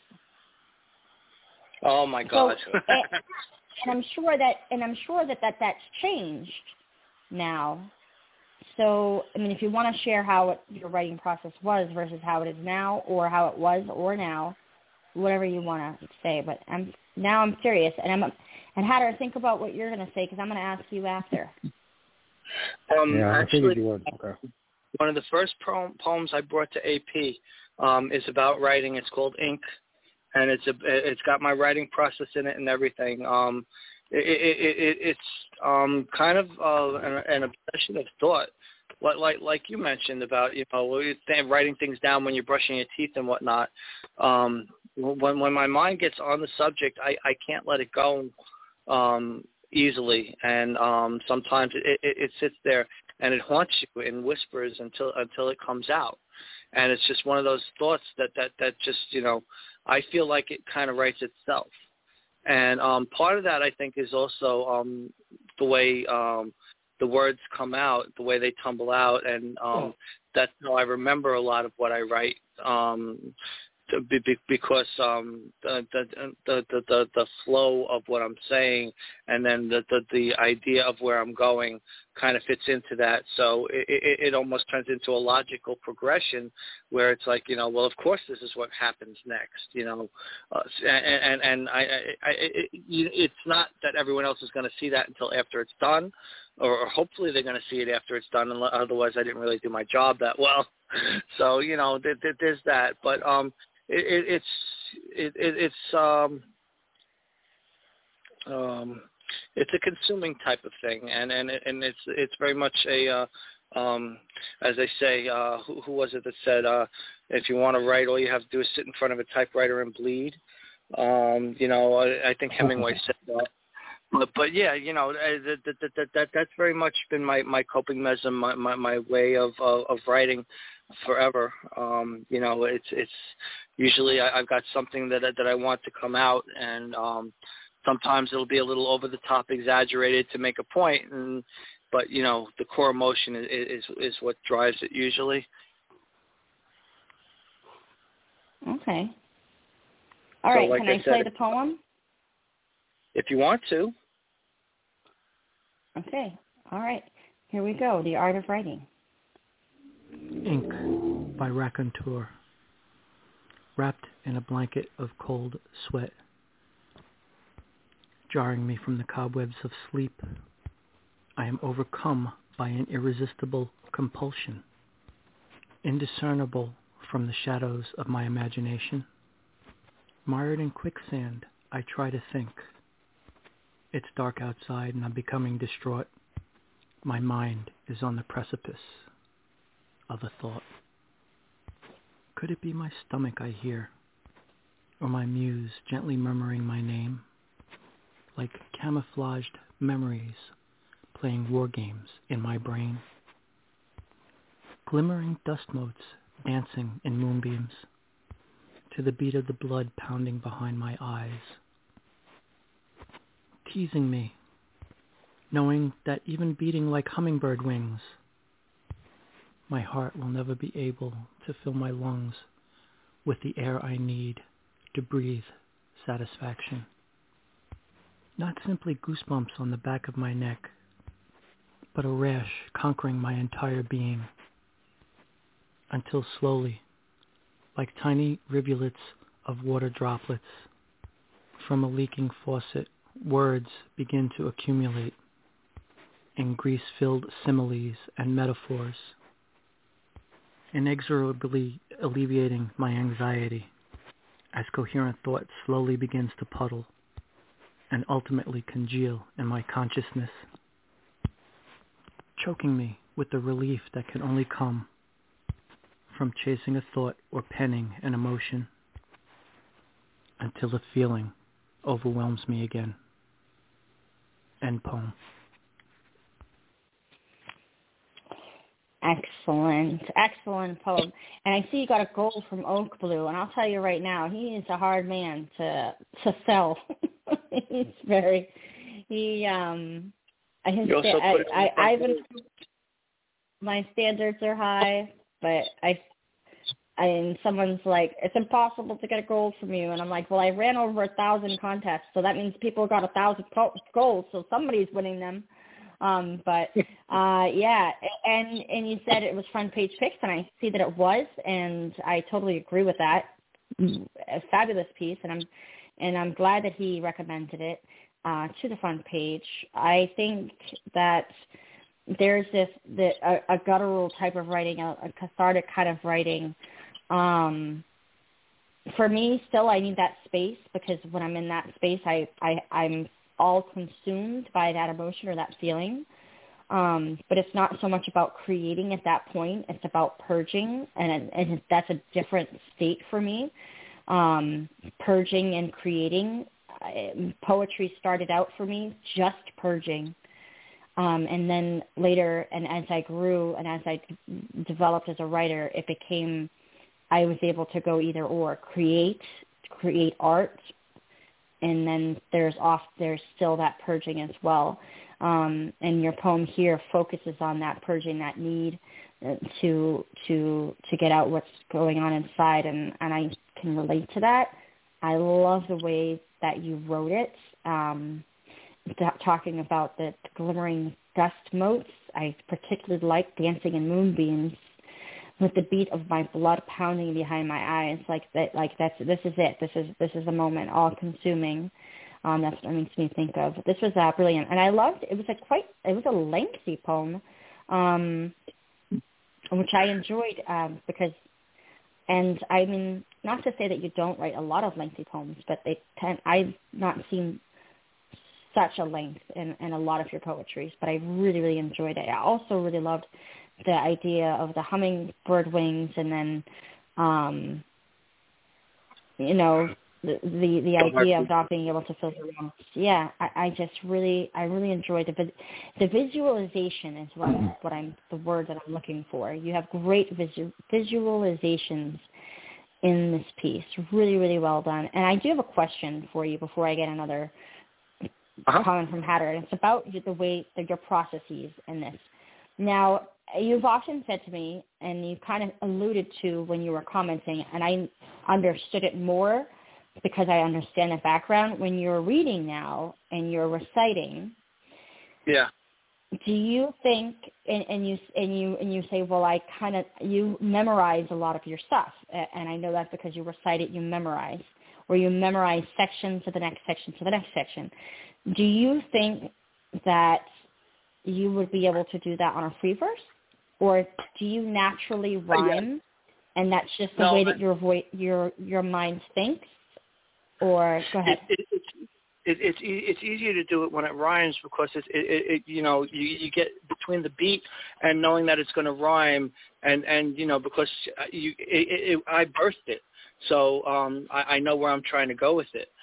Oh my God! And I'm sure that's changed now. So, I mean, if you want to share how your writing process was versus how it is now, or how it was or now, whatever you want to say. But I'm curious, and Hatter, think about what you're going to say because I'm going to ask you after. Actually, one of the first poems I brought to AP is about writing. It's called Ink, and it's got my writing process in it and everything. It's kind of an obsession of thought, like you mentioned about writing things down when you're brushing your teeth and whatnot. When my mind gets on the subject, I can't let it go easily, and sometimes it sits there and it haunts you in whispers until it comes out, and it's just one of those thoughts that just I feel like it kind of writes itself. And part of that, I think, is also the way the words come out, the way they tumble out, and that's how I remember a lot of what I write. because the flow of what I'm saying and then the idea of where I'm going kind of fits into that. So it almost turns into a logical progression where it's like, well, of course this is what happens next, and it's not that everyone else is going to see that until after it's done, or hopefully they're going to see it after it's done. Otherwise, I didn't really do my job that well. So there's that, but it's a consuming type of thing, and it's very much a as they say, who was it that said, if you want to write, all you have to do is sit in front of a typewriter and bleed. I think Hemingway said that. But yeah, that's very much been my coping mechanism, my way of writing forever. It's usually I've got something that I want to come out, and sometimes it'll be a little over the top, exaggerated to make a point, but the core emotion is what drives it usually. Okay. All right. Can I play the poem? If you want to. Okay. All right. Here we go. The Art of Writing. Ink by Raconteur. Wrapped in a blanket of cold sweat, jarring me from the cobwebs of sleep, I am overcome by an irresistible compulsion, indiscernible from the shadows of my imagination. Mired in quicksand, I try to think. It's dark outside and I'm becoming distraught. My mind is on the precipice of a thought. Could it be my stomach I hear, or my muse gently murmuring my name, like camouflaged memories playing war games in my brain? Glimmering dust motes dancing in moonbeams, to the beat of the blood pounding behind my eyes, teasing me, knowing that even beating like hummingbird wings, my heart will never be able to fill my lungs with the air I need to breathe satisfaction. Not simply goosebumps on the back of my neck, but a rash conquering my entire being, until slowly, like tiny rivulets of water droplets from a leaking faucet, words begin to accumulate in grease-filled similes and metaphors, inexorably alleviating my anxiety as coherent thought slowly begins to puddle and ultimately congeal in my consciousness, choking me with the relief that can only come from chasing a thought or penning an emotion, until the feeling overwhelms me again. End poem. Excellent poem. And I see you got a gold from Oak Blue, and I'll tell you right now, he is a hard man to sell. He's very, my standards are high, but and someone's like, it's impossible to get a gold from you, and I'm like, well, I ran over 1,000 contests, so that means people got 1,000 golds, so somebody's winning them. Yeah, and you said it was front page picks, and I see that it was, and I totally agree with that. A fabulous piece, and I'm glad that he recommended it to the front page. I think that there's a guttural type of writing, a cathartic kind of writing. For me, still, I need that space, because when I'm in that space, I'm all consumed by that emotion or that feeling. But it's not so much about creating at that point. It's about purging, and that's a different state for me. Purging and creating. Poetry started out for me just purging. And then later, and as I grew and as I developed as a writer, it became, I was able to go either or, create art, and then there's still that purging as well. And your poem here focuses on that purging, that need to get out what's going on inside, and I can relate to that. I love the way that you wrote it, talking about the glimmering dust motes. I particularly like Dancing in Moonbeams, with the beat of my blood pounding behind my eyes, this is it. This is the moment, all consuming. That's what it makes me think of. This was brilliant, and I loved. It was a lengthy poem, which I enjoyed because. And I mean, not to say that you don't write a lot of lengthy poems, but I've not seen such a length in a lot of your poetry, but I really, really enjoyed it. I also really loved the idea of the hummingbird wings, and then, the idea of not being able to fill your lungs. Yeah, I really enjoyed it. The visualization is the word that I'm looking for. You have great visualizations in this piece. Really, really well done. And I do have a question for you before I get another comment from Hatter, and it's about the way that your processes in this. Now, you've often said to me, and you kind of alluded to when you were commenting, and I understood it more because I understand the background. When you're reading now and you're reciting, yeah, do you think, and you say, well, you memorize a lot of your stuff, and I know that's because you recite it, you memorize, or you memorize section to the next section to the next section. Do you think that you would be able to do that on a free verse, or do you naturally rhyme, and that's just the way that your mind thinks? Or go ahead. It's easier to do it when it rhymes, because you get between the beat and knowing that it's going to rhyme, and because I birthed it, so I know where I'm trying to go with it.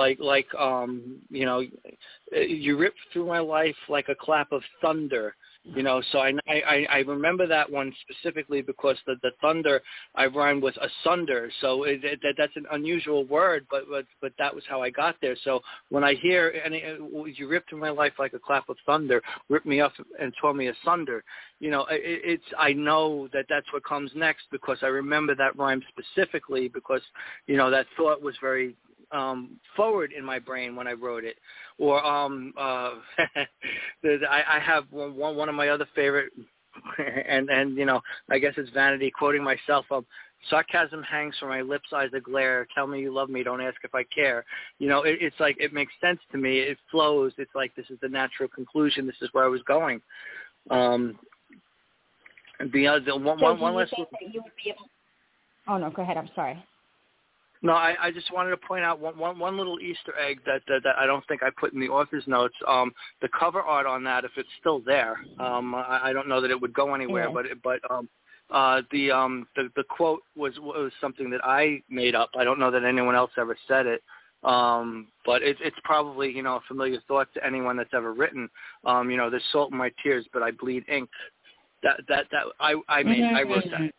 You rip through my life like a clap of thunder. So I remember that one specifically because the thunder I rhymed with asunder. So that's an unusual word, but that was how I got there. So when I hear you rip through my life like a clap of thunder, rip me up and tore me asunder, I know that that's what comes next, because I remember that rhyme specifically, because that thought was very forward in my brain when I wrote it. Or I have one of my other favorite, and I guess it's vanity, quoting myself. Sarcasm hangs from my lips, eyes a glare. Tell me you love me, don't ask if I care. It's like, it makes sense to me. It flows. It's like, this is the natural conclusion. This is where I was going. One last. Oh no, go ahead. I'm sorry. No, I just wanted to point out one little Easter egg that I don't think I put in the author's notes. The cover art on that, if it's still there, I don't know that it would go anywhere. Yeah. But the quote was something that I made up. I don't know that anyone else ever said it. But it's probably a familiar thought to anyone that's ever written. There's salt in my tears, but I bleed ink. I wrote that.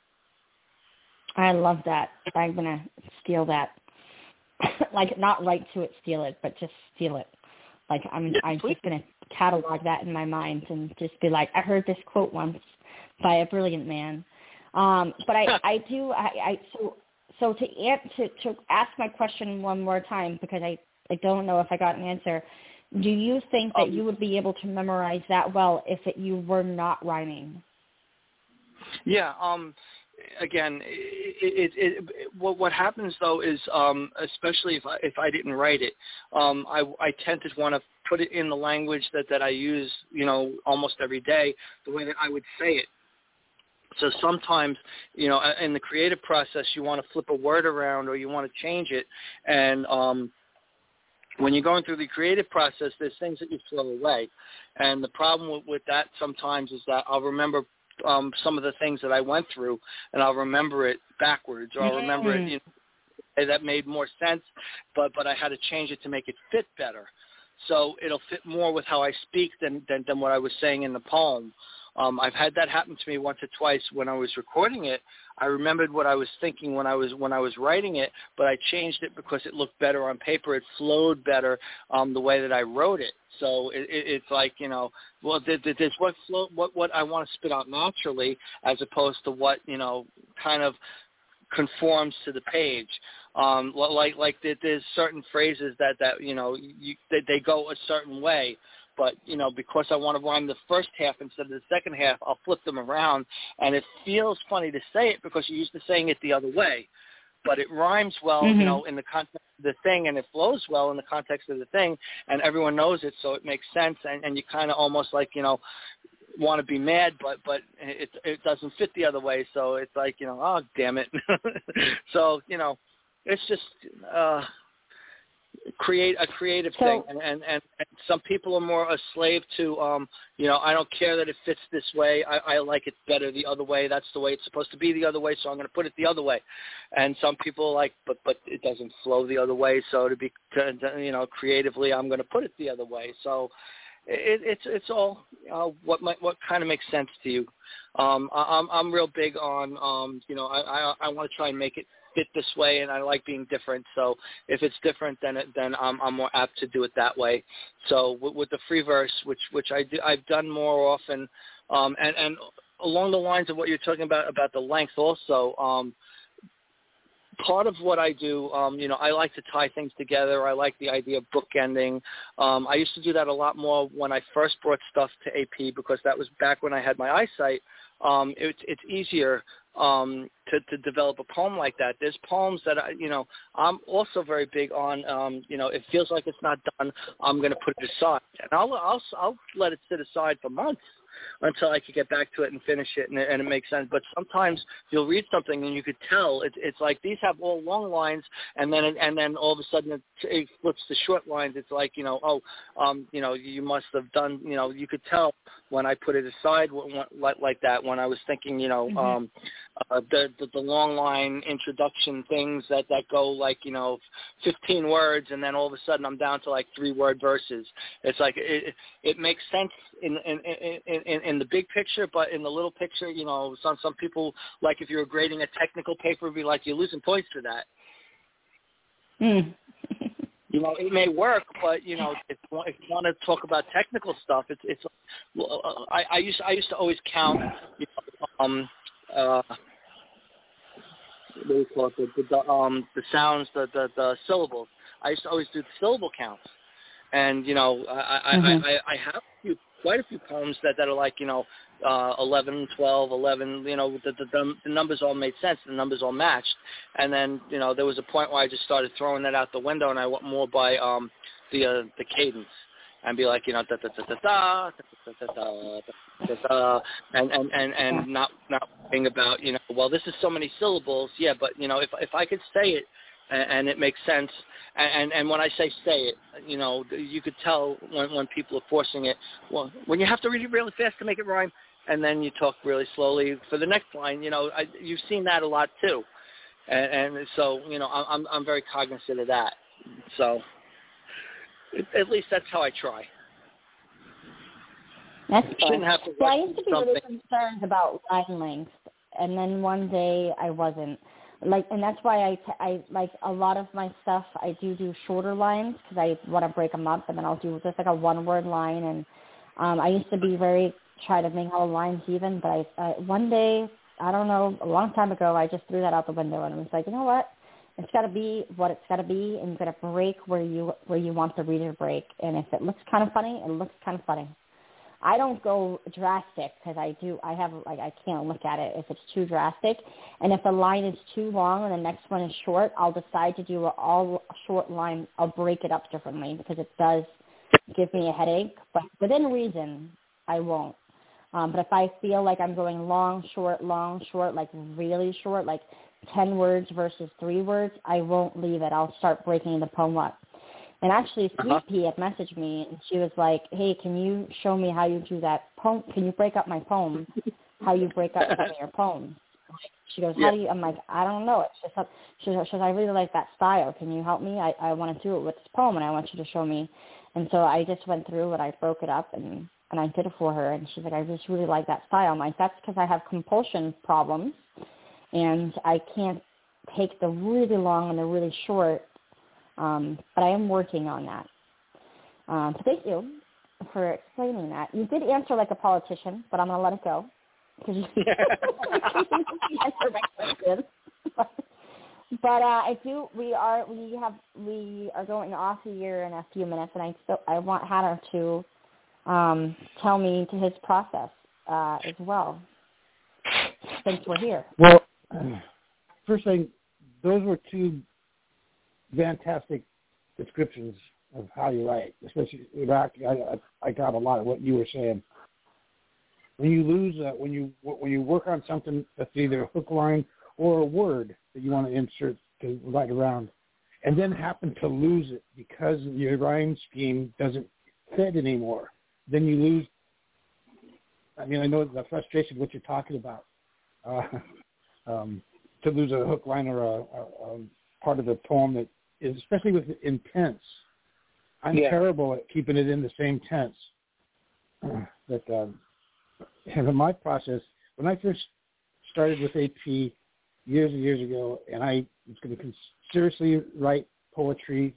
I love that. I'm going to steal that. Not write to it, steal it, but just steal it. I'm just going to catalog that in my mind and just be like, I heard this quote once by a brilliant man. But so to ask my question one more time, because I don't know if I got an answer, do you think that you would be able to memorize that well if you were not rhyming? Yeah, again, what happens though is, especially if I didn't write it, I tend to want to put it in the language that I use, almost every day, the way that I would say it. So sometimes, in the creative process, you want to flip a word around or you want to change it, and when you're going through the creative process, there's things that you throw away, and the problem with that sometimes is that I'll remember some of the things that I went through, and I'll remember it backwards, or I'll remember it that made more sense, but I had to change it to make it fit better. So it'll fit more with how I speak than what I was saying in the poem. I've had that happen to me once or twice when I was recording it. I remembered what I was thinking when I was writing it, but I changed it because it looked better on paper. It flowed better the way that I wrote it. So it's like, you know, well, there's what I want to spit out naturally, as opposed to what, you know, kind of conforms to the page. Like there's certain phrases that you know, they go a certain way. But, you know, because I want to rhyme the first half instead of the second half, I'll flip them around. And it feels funny to say it because you're used to saying it the other way. But it rhymes well, you know, in the context of the thing, and it flows well in the context of the thing, and everyone knows it, so it makes sense. And you kind of almost like, you know, want to be mad, but it doesn't fit the other way. So it's like, you know, oh, damn it. So, you know, it's just create a creative thing, and some people are more a slave to you know, I don't care that it fits this way, I like it better the other way, that's the way it's supposed to be the other way, so I'm going to put it the other way. And some people are like, but it doesn't flow the other way, so you know, creatively I'm going to put it the other way. So it's all what kind of makes sense to you. I'm real big on you know, I want to try and make it fit this way, and I like being different. So if it's different, then I'm more apt to do it that way. So with the free verse, which I've done more often, and along the lines of what you're talking about the length also. Part of what I do, you know, I like to tie things together. I like the idea of bookending. I used to do that a lot more when I first brought stuff to AP, because that was back when I had my eyesight. It's easier to develop a poem like that. There's poems that you know, I'm also very big on. You know, it feels like it's not done, I'm going to put it aside, and I'll let it sit aside for months until I could get back to it and finish it, and it makes sense. But sometimes you'll read something and you could tell it's like these have all long lines, and then all of a sudden it flips to short lines. It's like, you know, you know, you must have done, you know, you could tell when I put it aside like that, when I was thinking, you know, the long line introduction things that go like, you know, 15 words, and then all of a sudden I'm down to like 3-word verses. It's like it makes sense in the big picture, but in the little picture, you know, some people, like if you're grading a technical paper, be like, you're losing points for that. You know, it may work, but you know, if you want to talk about technical stuff, it's. I used to always count, you know, what do you call it? The sounds, the syllables. I used to always do the syllable counts, and you know, I have quite a few poems that are like, you know, 11, 12, 11, you know, the numbers all made sense, the numbers all matched. And then, you know, there was a point where I just started throwing that out the window, and I went more by the cadence, and be like, you know, da da da da da da da da, and not thinking about, you know, well, this is so many syllables, yeah, but you know, if I could say it and it makes sense, and when I say it, you know, you could tell when people are forcing it. Well, when you have to read it really fast to make it rhyme, and then you talk really slowly for the next line, you know, you've seen that a lot too, and so, you know, I'm very cognizant of that. So at least that's how I try. That's fun. Have to I used to be really concerned about line length, and then one day I wasn't. Like, and that's why I like a lot of my stuff. I do shorter lines because I want to break them up, and then I'll do just like a 1-word line. And I used to be try to make all lines even, but I one day, I don't know, a long time ago, I just threw that out the window, and I was like, you know what? It's got to be what it's got to be, and you've got to break where you want the reader to break. And if it looks kind of funny, it looks kind of funny. I don't go drastic because I can't look at it if it's too drastic. And if the line is too long and the next one is short, I'll decide to do an all short line. I'll break it up differently because it does give me a headache. But within reason, I won't. But if I feel like I'm going long, short, like really short, like 10 words versus 3 words, I won't leave it. I'll start breaking the poem up. And actually, Sweet Pea had messaged me, and she was like, hey, can you show me how you do that poem? Can you break up my poem, how you break up some of your poems? She goes, how do you? I'm like, I don't know. It's just, she goes, I really like that style. Can you help me? I want to do it with this poem, and I want you to show me. And so I just went through and I broke it up, and I did it for her. And she's like, I just really like that style. I'm like, that's because I have compulsion problems. and I can't take the really long and the really short, but I am working on that. So thank you for explaining that. You did answer like a politician, but I'm going to let it go because you answered my question. But I do. We are going off the year in a few minutes, and I want Hannah to tell me to his process as well, since we're here. Well, first thing, those were two fantastic descriptions of how you write, especially I got a lot of what you were saying. When you lose, when you work on something that's either a hook line or a word that you want to insert to write around, and then happen to lose it because your rhyme scheme doesn't fit anymore, then you lose. I mean, I know the frustration of what you're talking about. To lose a hook line or a part of the poem that is, especially with intense. I'm terrible at keeping it in the same tense. And in my process, when I first started with AP years and years ago, and I was going to seriously write poetry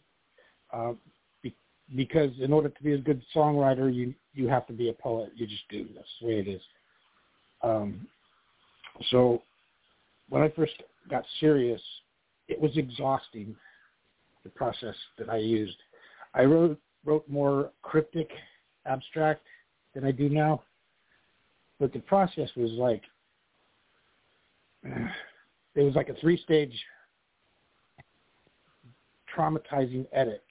because in order to be a good songwriter, you have to be a poet. You just do. That's the way it is. So when I first got serious, it was exhausting, the process that I used. I wrote more cryptic, abstract than I do now, but the process was like, it was like a 3-stage traumatizing edit.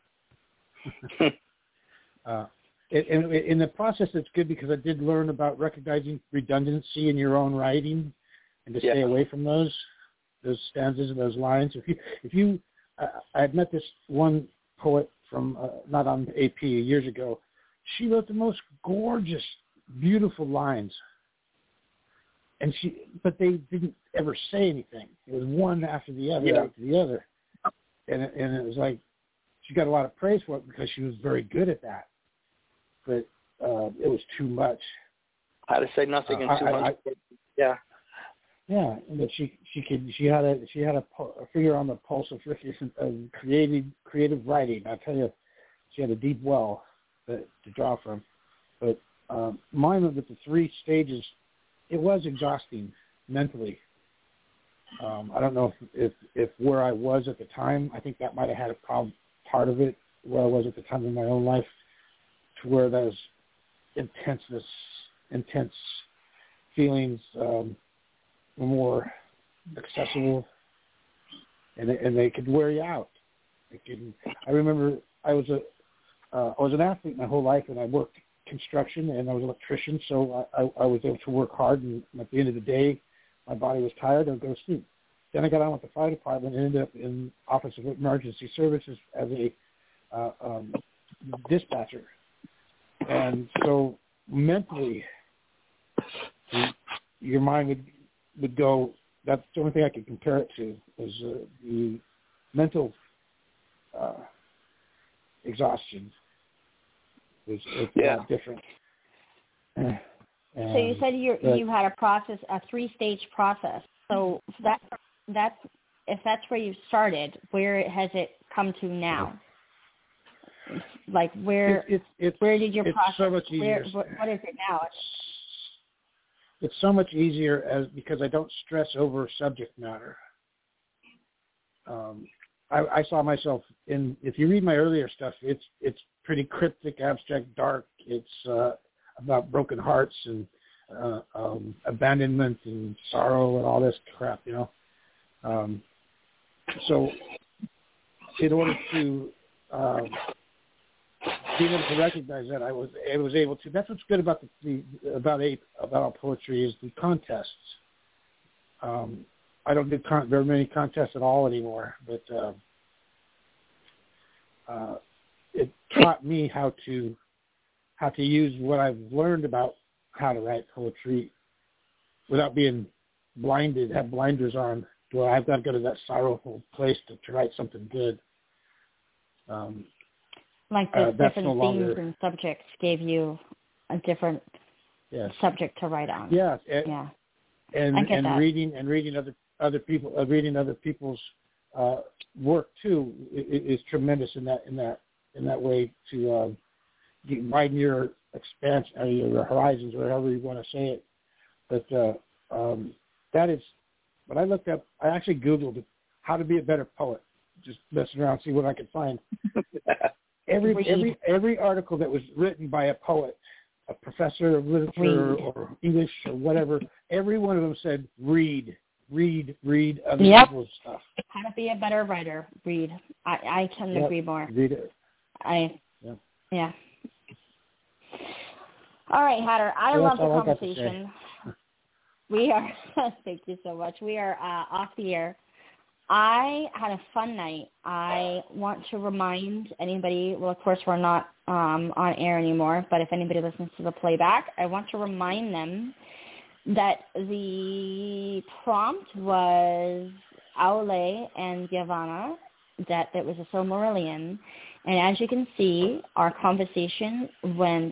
In the process, it's good because I did learn about recognizing redundancy in your own writing and to stay away from those stanzas and those lines. If you I had met this one poet from not on AP years ago. She wrote the most gorgeous, beautiful lines, but they didn't ever say anything. It was one after the other after the other, and it was like she got a lot of praise for it because she was very good at that. But it was too much. How to say nothing in 2 months? Yeah, but she had a finger on the pulse of creative writing. I tell you, she had a deep well to draw from. But mine with the 3 stages, it was exhausting mentally. I don't know if where I was at the time, I think that might have had a problem, part of it, where I was at the time in my own life, to where those intense feelings were more accessible, and they could wear you out. I remember I was an athlete my whole life, and I worked construction, and I was an electrician, so I was able to work hard, and at the end of the day, my body was tired, I would go to sleep. Then I got on with the fire department and ended up in Office of Emergency Services as a dispatcher. And so mentally, your mind would go, that's the only thing I could compare it to, is the mental exhaustion was different. So you said you had a process, a 3-stage process. So if that's where you started, where has it come to now? Like where did your process? So much easier. What is it now? It's so much easier because I don't stress over subject matter. I saw myself in. If you read my earlier stuff, it's pretty cryptic, abstract, dark. It's about broken hearts and abandonment and sorrow and all this crap, you know. So, in order to being able to recognize that, I was able to. That's what's good about about poetry is the contests. I don't do very many contests at all anymore, but it taught me how to use what I've learned about how to write poetry without being blinded, have blinders on. Well, I've got to go to that sorrowful place to write something good. Like the different themes and subjects gave you a different subject to write on. Yeah, and reading other people, reading other people's work too is tremendous in that way to widen your expansion, your horizons, or however you want to say it. But that is when I looked up. I actually Googled how to be a better poet, just messing around, see what I could find. Every article that was written by a poet, a professor of literature or English or whatever, every one of them said read other people's stuff. How to be a better writer, read. I couldn't agree more. Read it. Yeah. All right, Hatter, I love the conversation. We are, thank you so much. We are off the air. I had a fun night. I want to remind anybody, well, of course, we're not on air anymore, but if anybody listens to the playback, I want to remind them that the prompt was Aule and Yavanna, that was a Silmarillion. And as you can see, our conversation went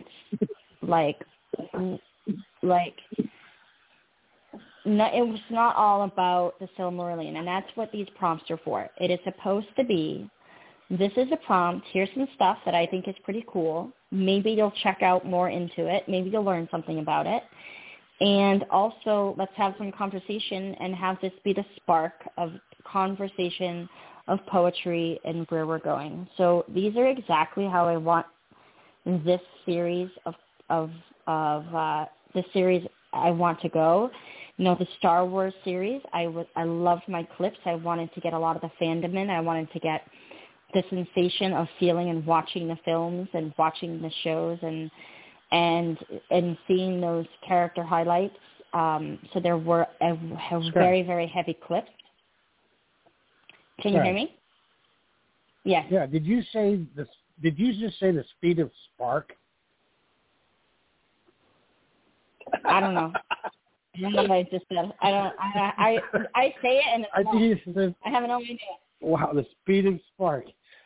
no, it was not all about the Silmarillion, and that's what these prompts are for. It is supposed to be, this is a prompt, here's some stuff that I think is pretty cool. Maybe you'll check out more into it. Maybe you'll learn something about it. And also, let's have some conversation and have this be the spark of conversation, of poetry, and where we're going. So these are exactly how I want this series the series I want to go. You know, the Star Wars series, I loved my clips. I wanted to get a lot of the fandom in. I wanted to get the sensation of feeling and watching the films and watching the shows and seeing those character highlights. So there were very, very heavy clips. Can you hear me? Yes. Yeah. Did you just say the speed of spark? I don't know. I don't know what I just said. I say it and I have no idea. Wow, the speed of spark.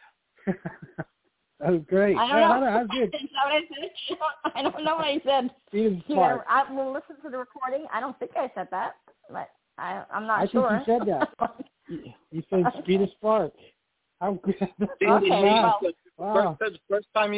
That was great. I don't know. That was good. I don't know what I said. Speed of spark. I will listen to the recording. I don't think I said that, but I'm not sure. I think you said that. You said speed of spark. How good. Okay. Wow. The first time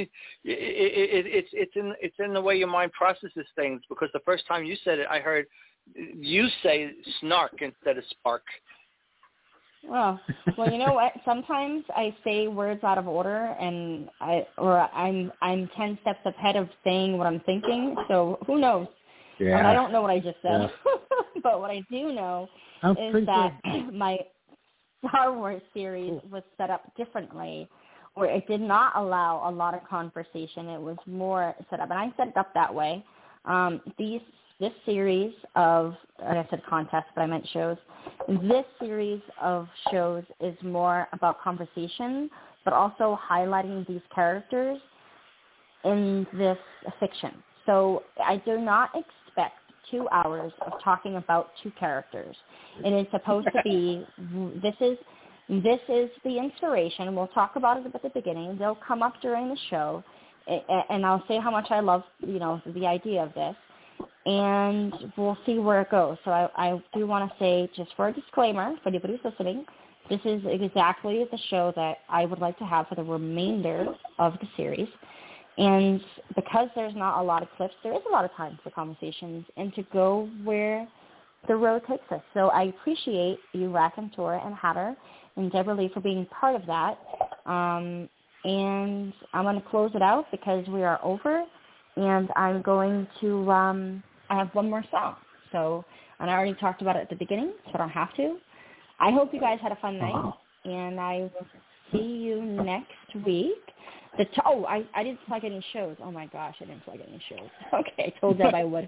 it's in the way your mind processes things, because the first time you said it, I heard you say snark instead of spark. Well, you know what? Sometimes I say words out of order, and I'm 10 steps ahead of saying what I'm thinking. So who knows? Yeah. And I don't know what I just said, Yeah. but what I do know is that my Star Wars series was set up differently, where it did not allow a lot of conversation. It was more set up, and I set it up that way. This series of, like I said contests, but I meant shows, this series of shows is more about conversation, but also highlighting these characters in this fiction. So I do not expect 2 hours of talking about two characters. It is supposed to be, this is the inspiration. We'll talk about it at the beginning. They'll come up during the show, and I'll say how much I love, the idea of this, and we'll see where it goes. So I do want to say, just for a disclaimer, for anybody who's listening, this is exactly the show that I would like to have for the remainder of the series. And because there's not a lot of clips, there is a lot of time for conversations and to go where the road takes us. So I appreciate you, Raconteur and Hatter, and Deborah Lee for being part of that. And I'm going to close it out because we are over, and I'm going to, I have one more song. So, and I already talked about it at the beginning, so I don't have to. I hope you guys had a fun night, and I will see you next week. I didn't plug any shows. Oh, my gosh, I didn't plug any shows. Okay, I told Deb I would.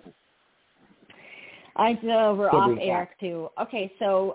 I know we're off air, too. Okay, so,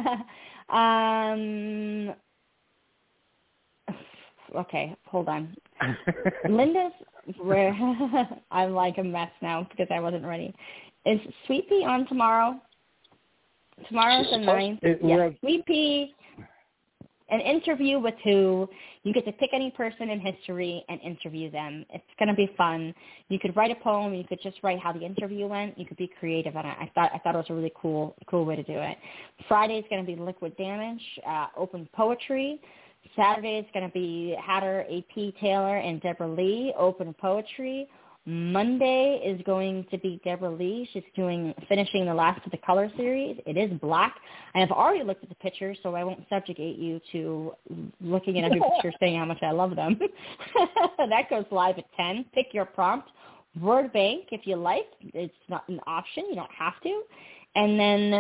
okay, hold on. Linda's, I'm like a mess now because I wasn't ready. Is Sweet Pea on tomorrow? Tomorrow's the 9th. Yeah, Sweet Pea. An interview with who? You get to pick any person in history and interview them. It's going to be fun. You could write a poem. You could just write how the interview went. You could be creative on it. I thought it was a really cool way to do it. Friday is going to be Liquid Damage, open poetry. Saturday is going to be Hatter, A.P. Taylor, and Deborah Lee, open poetry. Monday is going to be Deborah Lee. She's finishing the last of the color series. It is black. I have already looked at the pictures, so I won't subjugate you to looking at every picture saying how much I love them. That goes live at 10. Pick your prompt. Word bank, if you like. It's not an option. You don't have to. And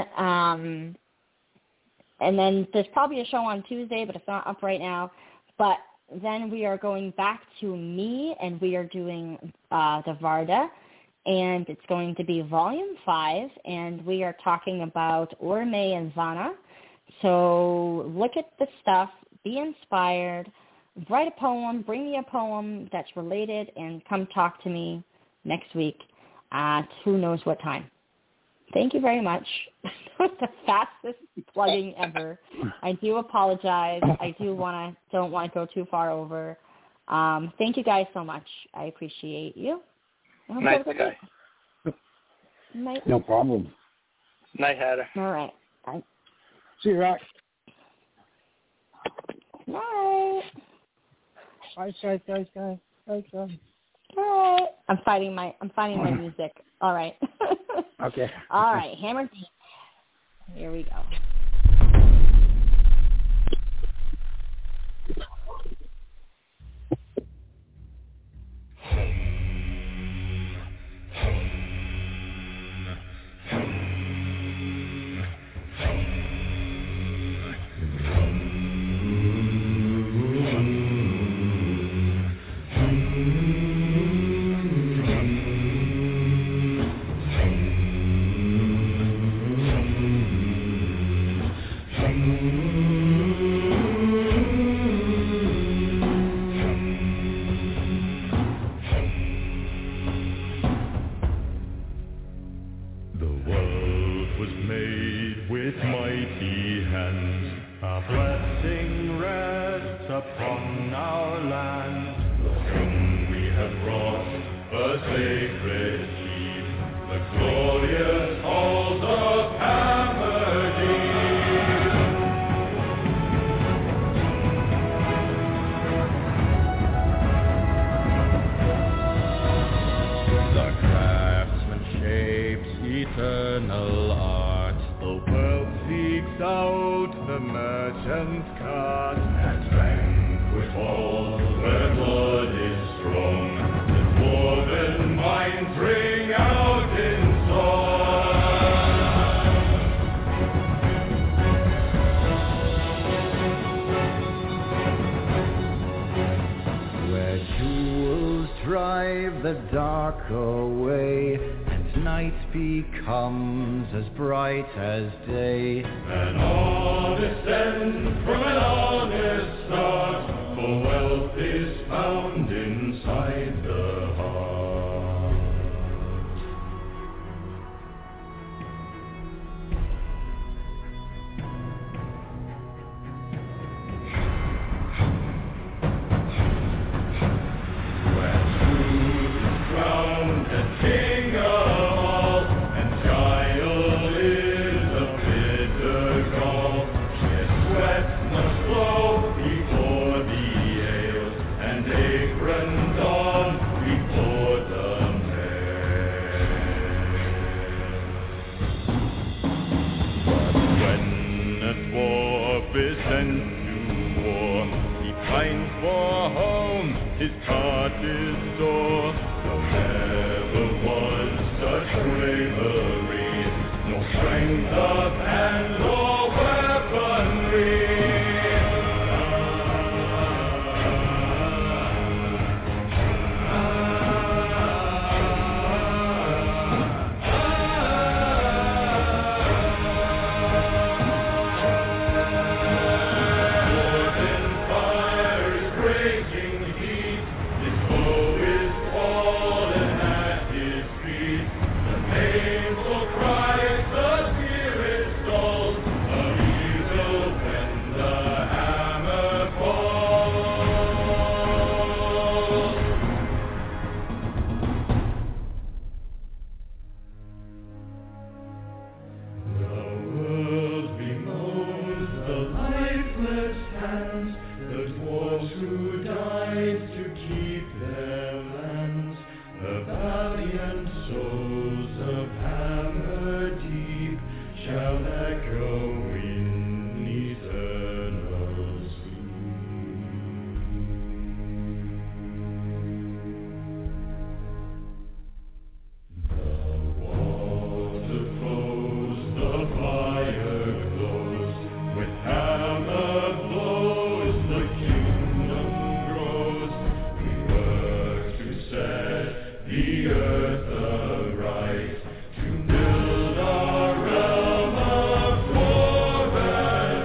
then there's probably a show on Tuesday, but it's not up right now. But then we are going back to me, and we are doing the Varda, and it's going to be Volume 5, and we are talking about Orme and Vanna. So look at the stuff, be inspired, write a poem, bring me a poem that's related, and come talk to me next week at who knows what time. Thank you very much. The fastest plugging ever. I do apologize. I don't want to go too far over. Thank you guys so much. I appreciate you. Night, guy. Night. No problem. Night, Hatter. All right. Bye. See you, Rock. Night. Bye. Bye. I'm finding my music. All right. Okay. All right. Hammer deep. Here we go. hands, the dwarves who died to keep their lands, the valiant souls of Hammerdeep shall echo in eternal sleep. The water flows, the fire glows, with hammer blows the kingdom grows. We work to set the earth aright, to build our realm of war and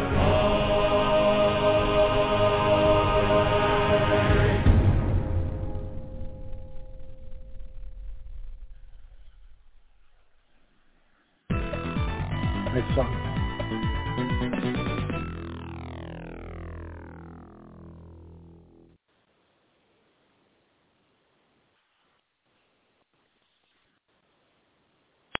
Nice song.